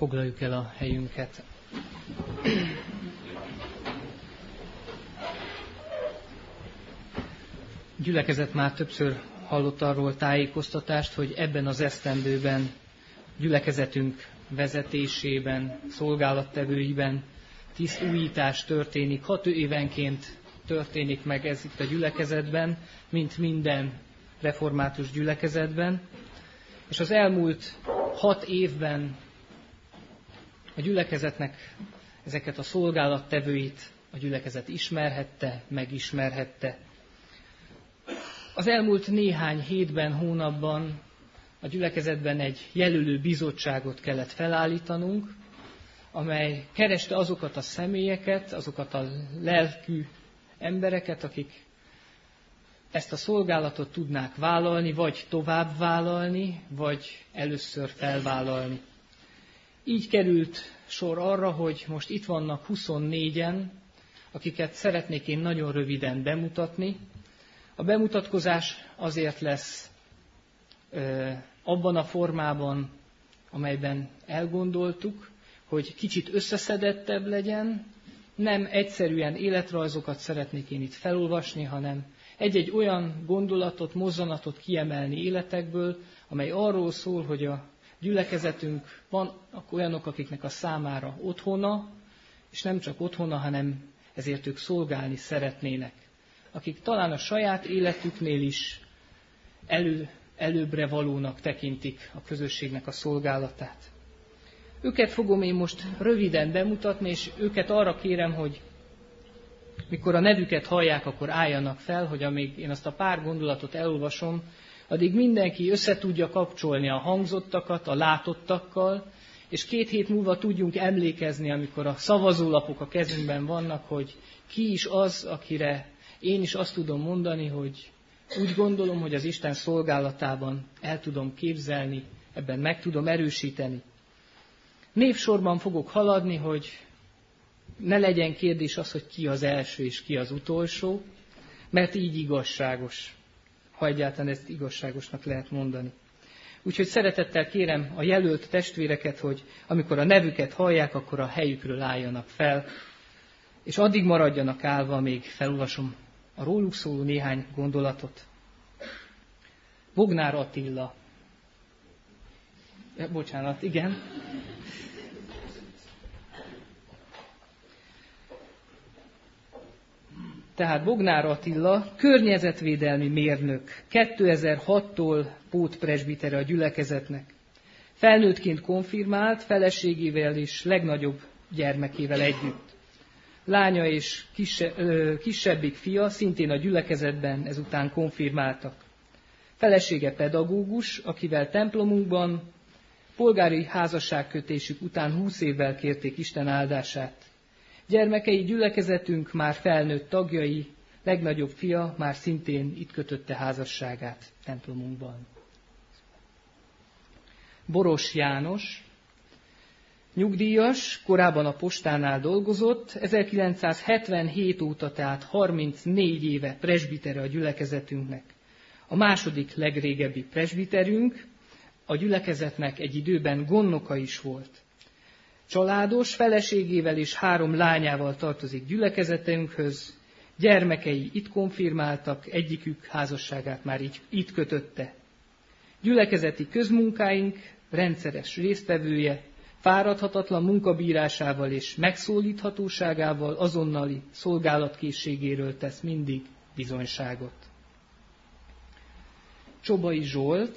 Foglaljuk el a helyünket. Gyülekezet már többször hallott arról tájékoztatást, hogy ebben az esztendőben gyülekezetünk vezetésében, szolgálattevőiben tisztújítás történik. 6 évenként történik meg ez itt a gyülekezetben, mint minden református gyülekezetben. És az elmúlt 6 évben a gyülekezetnek ezeket a szolgálattevőit a gyülekezet ismerhette, megismerhette. Az elmúlt néhány hétben, hónapban a gyülekezetben egy jelölő bizottságot kellett felállítanunk, amely kereste azokat a személyeket, azokat a lelkű embereket, akik ezt a szolgálatot tudnák vállalni, vagy tovább vállalni, vagy először felvállalni. Így került sor arra, hogy most itt vannak 24-en, akiket szeretnék én nagyon röviden bemutatni. A bemutatkozás azért lesz abban a formában, amelyben elgondoltuk, hogy kicsit összeszedettebb legyen, nem egyszerűen életrajzokat szeretnék én itt felolvasni, hanem egy-egy olyan gondolatot, mozzanatot kiemelni életekből, amely arról szól, hogy a gyülekezetünk vannak olyanok, akiknek a számára otthona, és nem csak otthona, hanem ezért ők szolgálni szeretnének. Akik talán a saját életüknél is előbbre valónak tekintik a közösségnek a szolgálatát. Őket fogom én most röviden bemutatni, és őket arra kérem, hogy mikor a nevüket hallják, akkor álljanak fel, hogy amíg én azt a pár gondolatot elolvasom, addig mindenki össze tudja kapcsolni a hangzottakat a látottakkal, és 2 hét múlva tudjunk emlékezni, amikor a szavazólapok a kezünkben vannak, hogy ki is az, akire én is azt tudom mondani, hogy úgy gondolom, hogy az Isten szolgálatában el tudom képzelni, ebben meg tudom erősíteni. Névsorban fogok haladni, hogy ne legyen kérdés az, hogy ki az első és ki az utolsó, mert így igazságos, ha egyáltalán ezt igazságosnak lehet mondani. Úgyhogy szeretettel kérem a jelölt testvéreket, hogy amikor a nevüket hallják, akkor a helyükről álljanak fel, és addig maradjanak állva, még felolvasom a róluk szóló néhány gondolatot. Bognár Attila. Bocsánat, igen. Tehát Bognár Attila, környezetvédelmi mérnök, 2006-tól pótpresbitere a gyülekezetnek. Felnőttként konfirmált, feleségével és legnagyobb gyermekével együtt. Lánya és kisebbik fia szintén a gyülekezetben ezután konfirmáltak. Felesége pedagógus, akivel templomunkban polgári házasságkötésük után 20 évvel kérték Isten áldását. Gyermekei gyülekezetünk már felnőtt tagjai, legnagyobb fia már szintén itt kötötte házasságát templomunkban. Boros János, nyugdíjas, korábban a postánál dolgozott, 1977 óta, tehát 34 éve presbitere a gyülekezetünknek. A második legrégebbi presbiterünk, a gyülekezetnek egy időben gondnoka is volt. Családos, feleségével és 3 lányával tartozik gyülekezetünkhöz, gyermekei itt konfirmáltak, egyikük házasságát már itt kötötte. Gyülekezeti közmunkáink rendszeres résztvevője, fáradhatatlan munkabírásával és megszólíthatóságával, azonnali szolgálatkészségéről tesz mindig bizonyságot. Csobai Zsolt,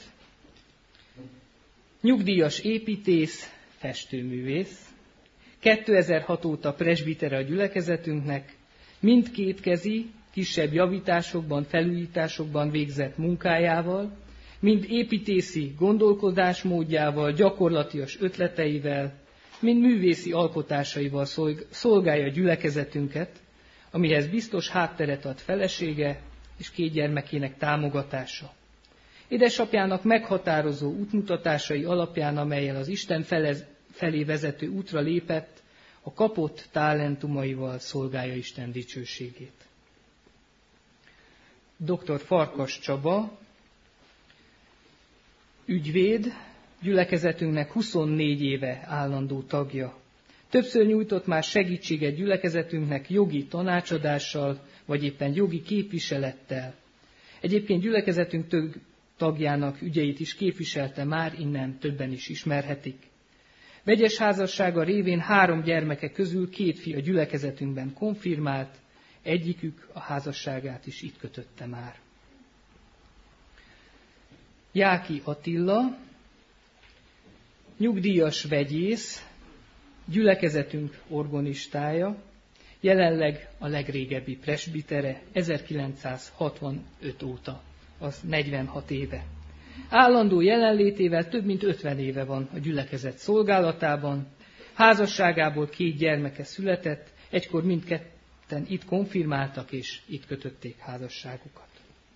nyugdíjas építész, festőművész, 2006 óta presbitere a gyülekezetünknek, mind kétkezi, kisebb javításokban, felújításokban végzett munkájával, mind építészi gondolkodásmódjával, gyakorlatias ötleteivel, mind művészi alkotásaival szolgálja a gyülekezetünket, amihez biztos hátteret ad felesége és 2 gyermekének támogatása. Édesapjának meghatározó útmutatásai alapján, amellyel az Isten felé vezető útra lépett, a kapott talentumaival szolgálja Isten dicsőségét. Dr. Farkas Csaba, ügyvéd, gyülekezetünknek 24 éve állandó tagja. Többször nyújtott már segítséget gyülekezetünknek jogi tanácsadással, vagy éppen jogi képviselettel. Egyébként gyülekezetünk több tagjának ügyeit is képviselte már, innen többen is ismerhetik. Vegyes házassága révén 3 gyermeke közül 2 fia gyülekezetünkben konfirmált, egyikük a házasságát is itt kötötte már. Jáki Attila, nyugdíjas vegyész, gyülekezetünk orgonistája, jelenleg a legrégebbi presbitere, 1965 óta, az 46 éve. Állandó jelenlétével több mint 50 éve van a gyülekezet szolgálatában, házasságából 2 gyermeke született, egykor mindketten itt konfirmáltak és itt kötötték házasságukat.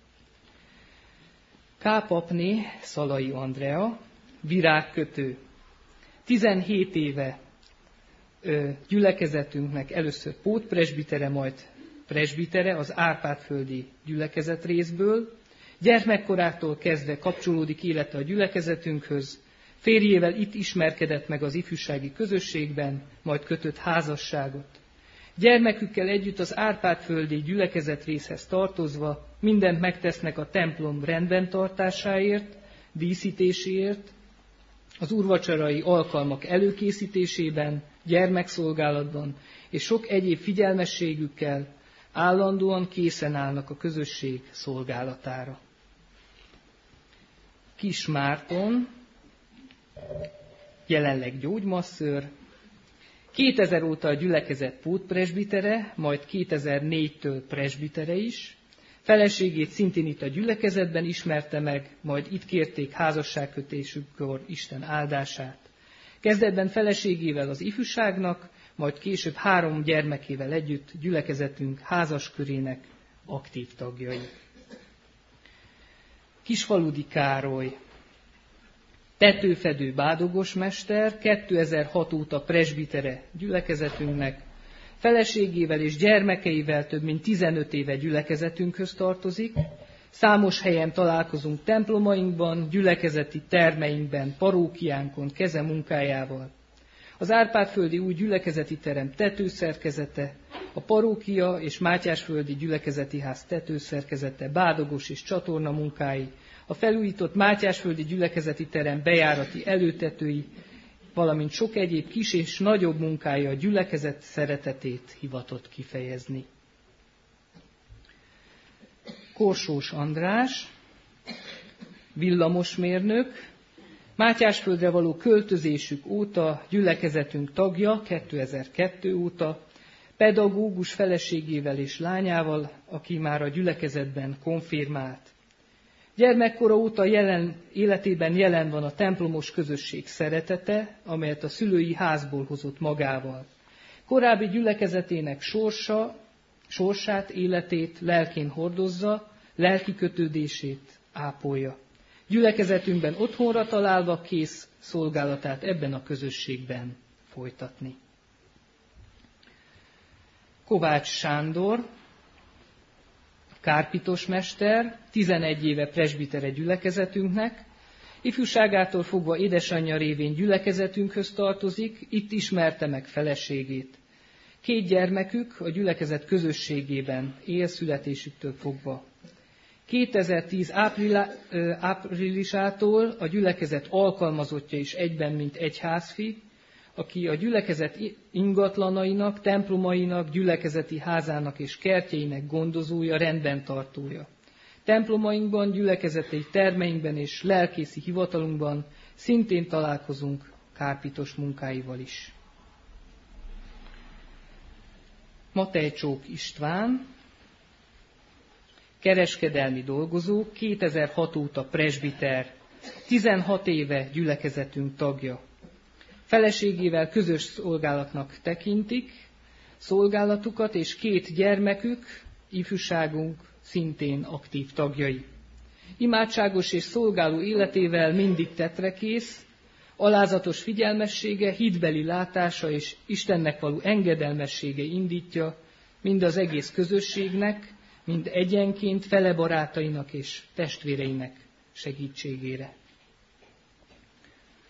K. papné, Szalai Andrea, virágkötő. 17 éve gyülekezetünknek először pótpresbitere, majd presbitere az Árpád-földi gyülekezet részből. Gyermekkorától kezdve kapcsolódik élete a gyülekezetünkhöz, férjével itt ismerkedett meg az ifjúsági közösségben, majd kötött házasságot. Gyermekükkel együtt az Árpád-földi gyülekezet részhez tartozva mindent megtesznek a templom rendben tartásáért, díszítéséért, az úrvacsorai alkalmak előkészítésében, gyermekszolgálatban és sok egyéb figyelmességükkel állandóan készen állnak a közösség szolgálatára. Kis Márton, jelenleg gyógymasször, 2000 óta a gyülekezet pótpresbitere, majd 2004-től presbitere is. Feleségét szintén itt a gyülekezetben ismerte meg, majd itt kérték házasságkötésükkor Isten áldását. Kezdetben feleségével az ifjúságnak, majd később 3 gyermekével együtt gyülekezetünk házaskörének aktív tagjai. Kisfaludi Károly, tetőfedő bádogosmester, 2006 óta presbitere gyülekezetünknek, feleségével és gyermekeivel több mint 15 éve gyülekezetünkhöz tartozik, számos helyen találkozunk templomainkban, gyülekezeti termeinkben, parókiánkon, keze munkájával. Az Árpád-földi új gyülekezeti terem tetőszerkezete, a parókia és Mátyásföldi gyülekezeti ház tetőszerkezete, bádogos és csatorna munkái, a felújított Mátyásföldi gyülekezeti terem bejárati előtetői, valamint sok egyéb kis és nagyobb munkája a gyülekezet szeretetét hivatott kifejezni. Korsós András, villamosmérnök, Mátyásföldre való költözésük óta gyülekezetünk tagja, 2002 óta, pedagógus feleségével és lányával, aki már a gyülekezetben konfirmált. Gyermekkora óta életében jelen van a templomos közösség szeretete, amelyet a szülői házból hozott magával. Korábbi gyülekezetének sorsát, életét lelkén hordozza, lelki kötődését ápolja. Gyülekezetünkben otthonra találva kész szolgálatát ebben a közösségben folytatni. Kovács Sándor, kárpitos mester, 11 éve presbitere gyülekezetünknek, ifjúságától fogva édesanyja révén gyülekezetünkhöz tartozik, itt ismerte meg feleségét. 2 gyermekük a gyülekezet közösségében él születésüktől fogva. 2010 áprilisától a gyülekezet alkalmazottja is egyben, mint egyházfi, aki a gyülekezet ingatlanainak, templomainak, gyülekezeti házának és kertjeinek gondozója, rendben tartója. Templomainkban, gyülekezeti termeinkben és lelkészi hivatalunkban szintén találkozunk kárpitos munkáival is. Matejcsók István, kereskedelmi dolgozó, 2006 óta presbiter, 16 éve gyülekezetünk tagja. Feleségével közös szolgálatnak tekintik szolgálatukat, és 2 gyermekük, ifjúságunk szintén aktív tagjai. Imádságos és szolgáló életével mindig tetrekész, alázatos figyelmessége, hitbeli látása és Istennek való engedelmessége indítja mind az egész közösségnek, mind egyenként fele barátainak és testvéreinek segítségére.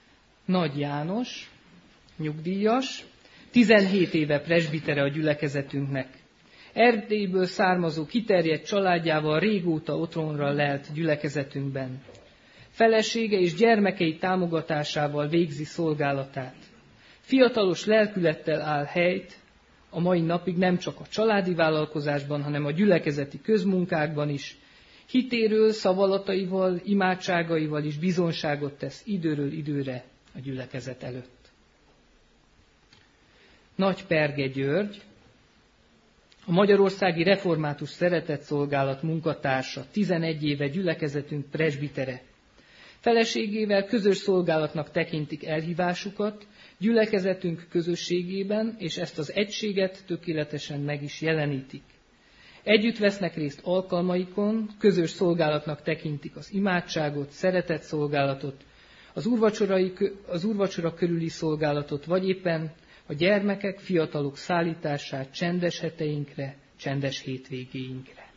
Nagy János, nyugdíjas, 17 éve presbitere a gyülekezetünknek. Erdélyből származó kiterjedt családjával régóta otthonra lelt gyülekezetünkben. Felesége és gyermekei támogatásával végzi szolgálatát. Fiatalos lelkülettel áll helyt a mai napig nem csak a családi vállalkozásban, hanem a gyülekezeti közmunkákban is. Hitéről, szavalataival, imádságaival is bizonságot tesz időről időre a gyülekezet előtt. Nagy Perge György, a Magyarországi Református Szeretetszolgálat munkatársa, 11 éve gyülekezetünk presbitere. Feleségével közös szolgálatnak tekintik elhívásukat gyülekezetünk közösségében, és ezt az egységet tökéletesen meg is jelenítik. Együtt vesznek részt alkalmaikon, közös szolgálatnak tekintik az imádságot, szeretetszolgálatot, az úrvacsora körüli szolgálatot, vagy éppen a gyermekek, fiatalok szállítását csendes heteinkre, csendes hétvégéinkre.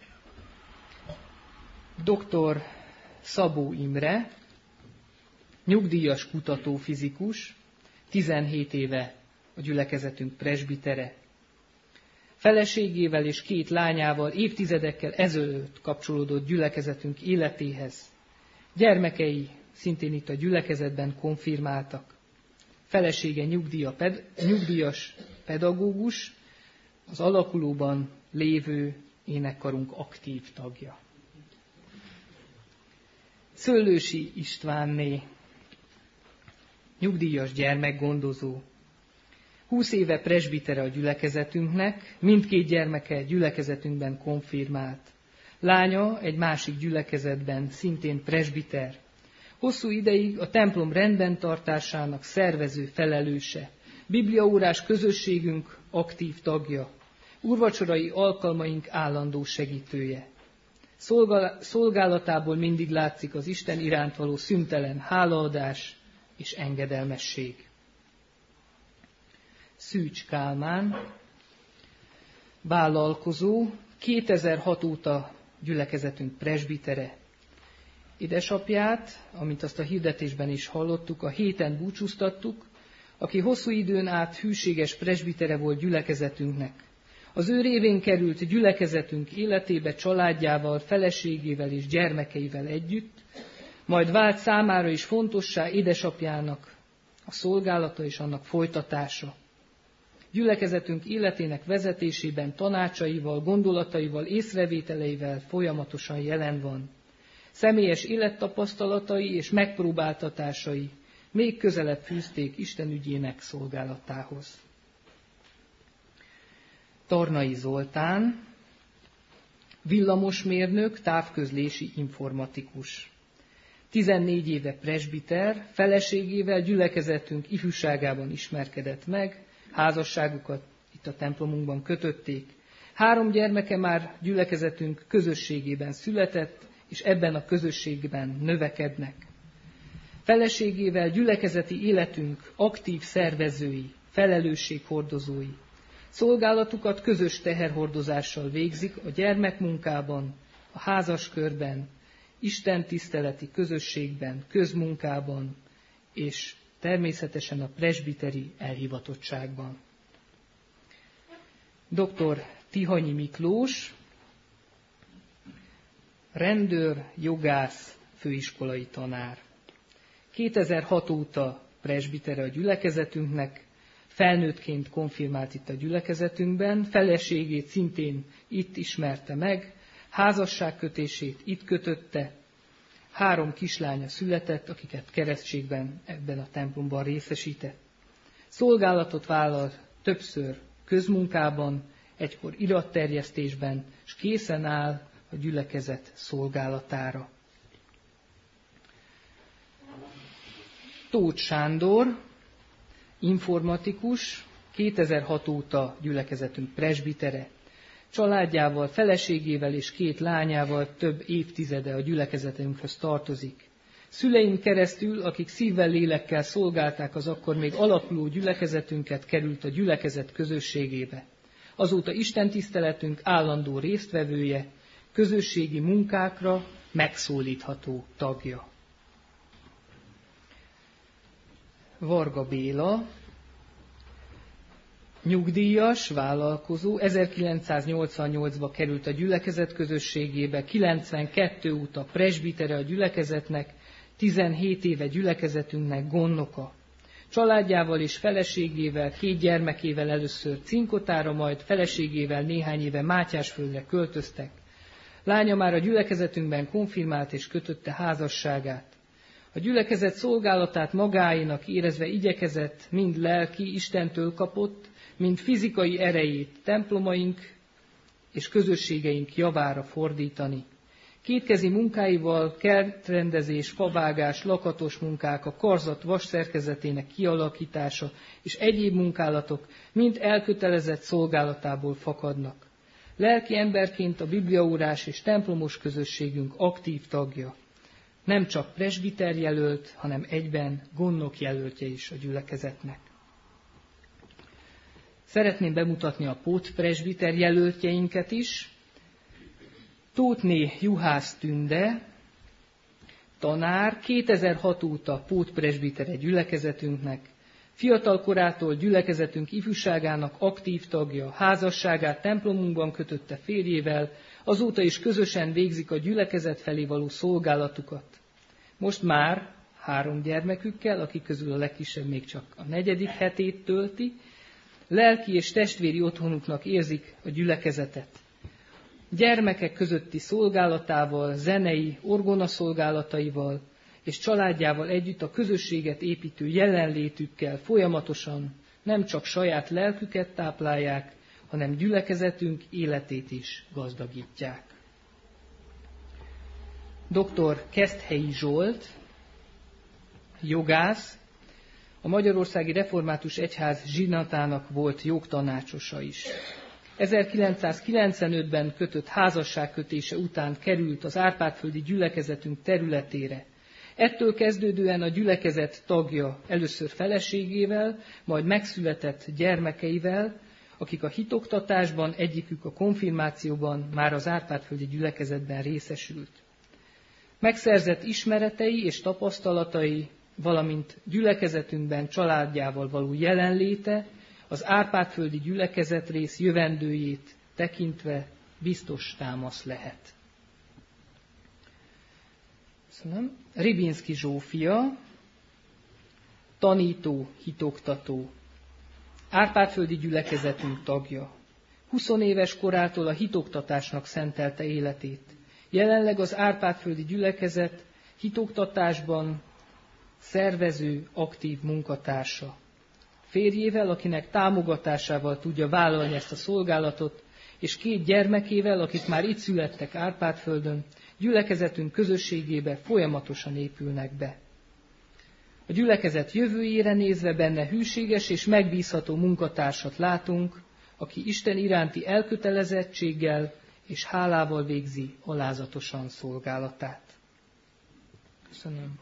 Dr. Szabó Imre, nyugdíjas kutatófizikus, 17 éve a gyülekezetünk presbitere. Feleségével és 2 lányával évtizedekkel ezelőtt kapcsolódott gyülekezetünk életéhez. Gyermekei szintén itt a gyülekezetben konfirmáltak. Felesége nyugdíjas pedagógus, az alakulóban lévő énekkarunk aktív tagja. Szőlősi Istvánné, nyugdíjas gyermekgondozó, 20 éve presbitere a gyülekezetünknek, mindkét gyermeke gyülekezetünkben konfirmált. Lánya egy másik gyülekezetben, szintén presbiter. Hosszú ideig a templom rendben tartásának szervező felelőse, bibliaórás közösségünk aktív tagja, úrvacsorai alkalmaink állandó segítője. Szolgálatából mindig látszik az Isten iránt való szüntelen hálaadás és engedelmesség. Szűcs Kálmán, vállalkozó, 2006 óta gyülekezetünk presbitere. Édesapját, amint azt a hirdetésben is hallottuk, a héten búcsúztattuk, aki hosszú időn át hűséges presbitere volt gyülekezetünknek. Az ő révén került gyülekezetünk életébe családjával, feleségével és gyermekeivel együtt, majd vált számára is fontossá édesapjának a szolgálata és annak folytatása. Gyülekezetünk életének vezetésében tanácsaival, gondolataival, észrevételeivel folyamatosan jelen van. Személyes élettapasztalatai és megpróbáltatásai még közelebb fűzték Isten ügyének szolgálatához. Tarnai Zoltán, villamosmérnök, távközlési informatikus. 14 éve presbiter, feleségével gyülekezetünk ifjúságában ismerkedett meg, házasságukat itt a templomunkban kötötték. 3 gyermeke már gyülekezetünk közösségében született, és ebben a közösségben növekednek. Feleségével gyülekezeti életünk aktív szervezői, felelősséghordozói. Szolgálatukat közös teherhordozással végzik a gyermekmunkában, a házaskörben, istentiszteleti közösségben, közmunkában, és természetesen a presbiteri elhivatottságban. Dr. Tihanyi Miklós, rendőr, jogász, főiskolai tanár. 2006 óta presbitere a gyülekezetünknek, felnőttként konfirmált itt a gyülekezetünkben, feleségét szintén itt ismerte meg, házasságkötését itt kötötte, 3 kislánya született, akiket keresztségben ebben a templomban részesített. Szolgálatot vállal többször közmunkában, egykor iratterjesztésben, és készen áll a gyülekezet szolgálatára. Tóth Sándor, informatikus, 2006 óta gyülekezetünk presbitere. Családjával, feleségével és 2 lányával több évtizede a gyülekezetünkhöz tartozik. Szüleim keresztül, akik szívvel, lélekkel szolgálták az akkor még alakuló gyülekezetünket, került a gyülekezet közösségébe. Azóta istentiszteletünk állandó résztvevője, közösségi munkákra megszólítható tagja. Varga Béla, nyugdíjas, vállalkozó, 1988-ban került a gyülekezet közösségébe, 92 óta presbitere a gyülekezetnek, 17 éve gyülekezetünknek gondnoka. Családjával és feleségével, 2 gyermekével először Cinkotára, majd feleségével néhány éve Mátyásföldre költöztek. Lánya már a gyülekezetünkben konfirmált és kötötte házasságát. A gyülekezet szolgálatát magáénak érezve igyekezett, mind lelki, Istentől kapott, mind fizikai erejét templomaink és közösségeink javára fordítani. Kétkezi munkáival kertrendezés, favágás, lakatos munkák, a karzat vasszerkezetének kialakítása és egyéb munkálatok mind elkötelezett szolgálatából fakadnak. Lelki emberként a bibliaórás és templomos közösségünk aktív tagja. Nem csak presbiter jelölt, hanem egyben gondnok jelöltje is a gyülekezetnek. Szeretném bemutatni a pótpresbiter jelöltjeinket is. Tóthné Juhász Tünde, tanár, 2006 óta pótpresbitere gyülekezetünknek, fiatal korától gyülekezetünk ifjúságának aktív tagja, házasságát templomunkban kötötte férjével, azóta is közösen végzik a gyülekezet felé való szolgálatukat. Most már 3 gyermekükkel, akik közül a legkisebb még csak a 4. hetét tölti, lelki és testvéri otthonuknak érzik a gyülekezetet. Gyermekek közötti szolgálatával, zenei, orgonaszolgálataival és családjával együtt a közösséget építő jelenlétükkel folyamatosan nem csak saját lelküket táplálják, hanem gyülekezetünk életét is gazdagítják. Dr. Keszthelyi Zsolt, jogász, a Magyarországi Református Egyház zsinatának volt jogtanácsosa is. 1995-ben kötött házasságkötése után került az Árpád-földi gyülekezetünk területére. Ettől kezdődően a gyülekezet tagja először feleségével, majd megszületett gyermekeivel, akik a hitoktatásban, egyikük a konfirmációban már az Árpád-földi gyülekezetben részesült. Megszerzett ismeretei és tapasztalatai, valamint gyülekezetünkben családjával való jelenléte az Árpád-földi gyülekezetrész jövendőjét tekintve biztos támasz lehet. Köszönöm. Ribinszky Zsófia, tanító, hitoktató, Árpád-földi gyülekezetünk tagja. 20 éves korától a hitoktatásnak szentelte életét. Jelenleg az Árpád-földi gyülekezet hitoktatásban szervező, aktív munkatársa. Férjével, akinek támogatásával tudja vállalni ezt a szolgálatot, és 2 gyermekével, akik már itt születtek Árpád-földön, gyülekezetünk közösségébe folyamatosan épülnek be. A gyülekezet jövőjére nézve benne hűséges és megbízható munkatársat látunk, aki Isten iránti elkötelezettséggel és hálával végzi alázatosan szolgálatát. Köszönöm.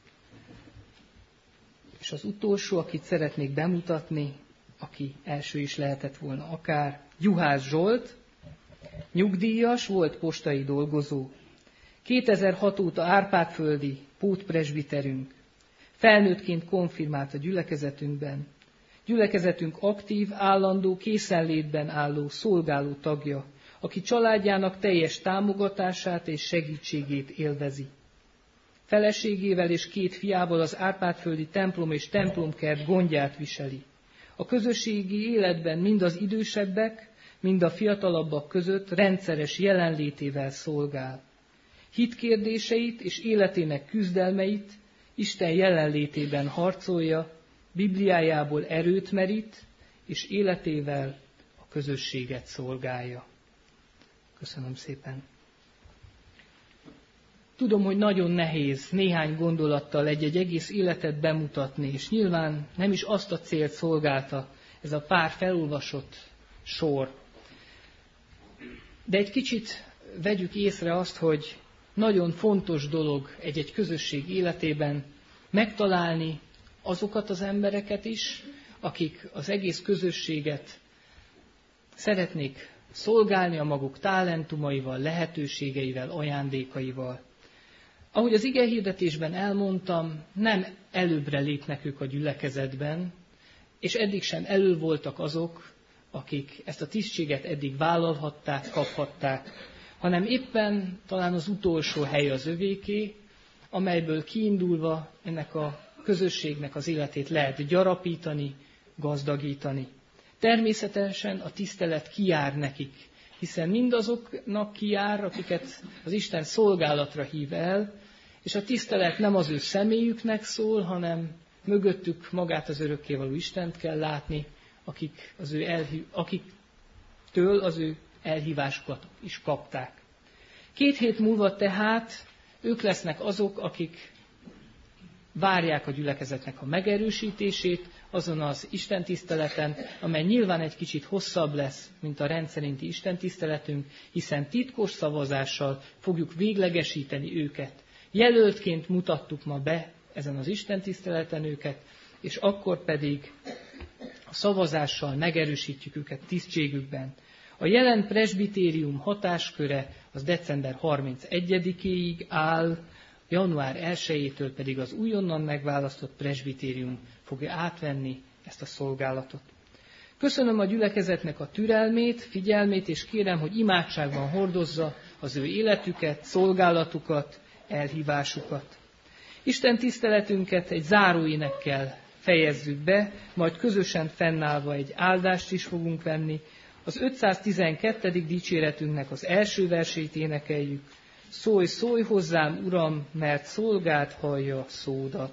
És az utolsó, akit szeretnék bemutatni, aki első is lehetett volna akár, Juhász Zsolt, nyugdíjas, volt postai dolgozó. 2006 óta Árpád-földi pótpresbiterünk. Felnőttként konfirmált a gyülekezetünkben. Gyülekezetünk aktív, állandó, készenlétben álló, szolgáló tagja, aki családjának teljes támogatását és segítségét élvezi. Feleségével és 2 fiával az Árpád-földi templom és templomkert gondját viseli. A közösségi életben mind az idősebbek, mind a fiatalabbak között rendszeres jelenlétével szolgál. Hitkérdéseit és életének küzdelmeit Isten jelenlétében harcolja, Bibliájából erőt merít, és életével a közösséget szolgálja. Köszönöm szépen. Tudom, hogy nagyon nehéz néhány gondolattal egy egész életet bemutatni, és nyilván nem is azt a célt szolgálta ez a pár felolvasott sor. De egy kicsit vegyük észre azt, hogy nagyon fontos dolog egy közösség életében megtalálni azokat az embereket is, akik az egész közösséget szeretnék szolgálni a maguk talentumaival, lehetőségeivel, ajándékaival. Ahogy az igehirdetésben elmondtam, nem előbbre lépnek ők a gyülekezetben, és eddig sem elől voltak azok, akik ezt a tisztséget eddig vállalhatták, kaphatták, hanem éppen talán az utolsó hely az övéké, amelyből kiindulva ennek a közösségnek az életét lehet gyarapítani, gazdagítani. Természetesen a tisztelet kijár nekik, hiszen mindazoknak kijár, akiket az Isten szolgálatra hív el, és a tisztelet nem az ő személyüknek szól, hanem mögöttük magát az örökkévaló Istent kell látni, akiktől az ő elhívásukat is kapták. 2 hét múlva tehát ők lesznek azok, akik várják a gyülekezetnek a megerősítését azon az istentiszteleten, amely nyilván egy kicsit hosszabb lesz, mint a rendszerinti istentiszteletünk, hiszen titkos szavazással fogjuk véglegesíteni őket. Jelöltként mutattuk ma be ezen az istentiszteleten őket, és akkor pedig a szavazással megerősítjük őket tisztségükben. A jelen presbitérium hatásköre az december 31-éig áll, január 1-től pedig az újonnan megválasztott presbitérium fogja átvenni ezt a szolgálatot. Köszönöm a gyülekezetnek a türelmét, figyelmét, és kérem, hogy imádságban hordozza az ő életüket, szolgálatukat, elhívásukat. Isten tiszteletünket egy záróénekkel fejezzük be, majd közösen fennállva egy áldást is fogunk venni. Az 512. dicséretünknek az első versét énekeljük. Szólj, szólj hozzám, Uram, mert szolgád hallja szódat.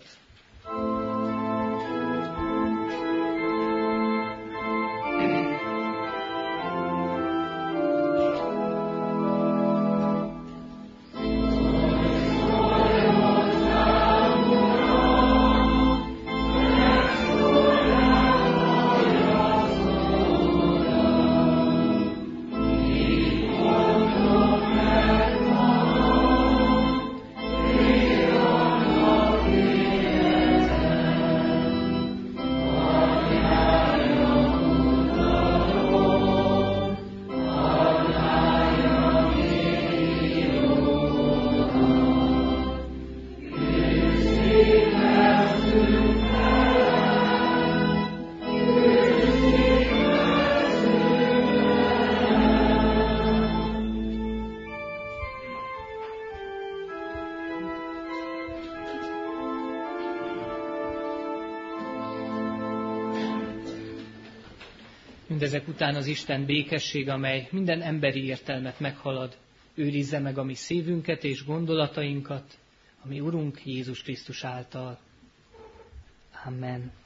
Mindezek után az Isten békessége, amely minden emberi értelmet meghalad, őrizze meg a mi szívünket és gondolatainkat, a mi Urunk Jézus Krisztus által. Amen.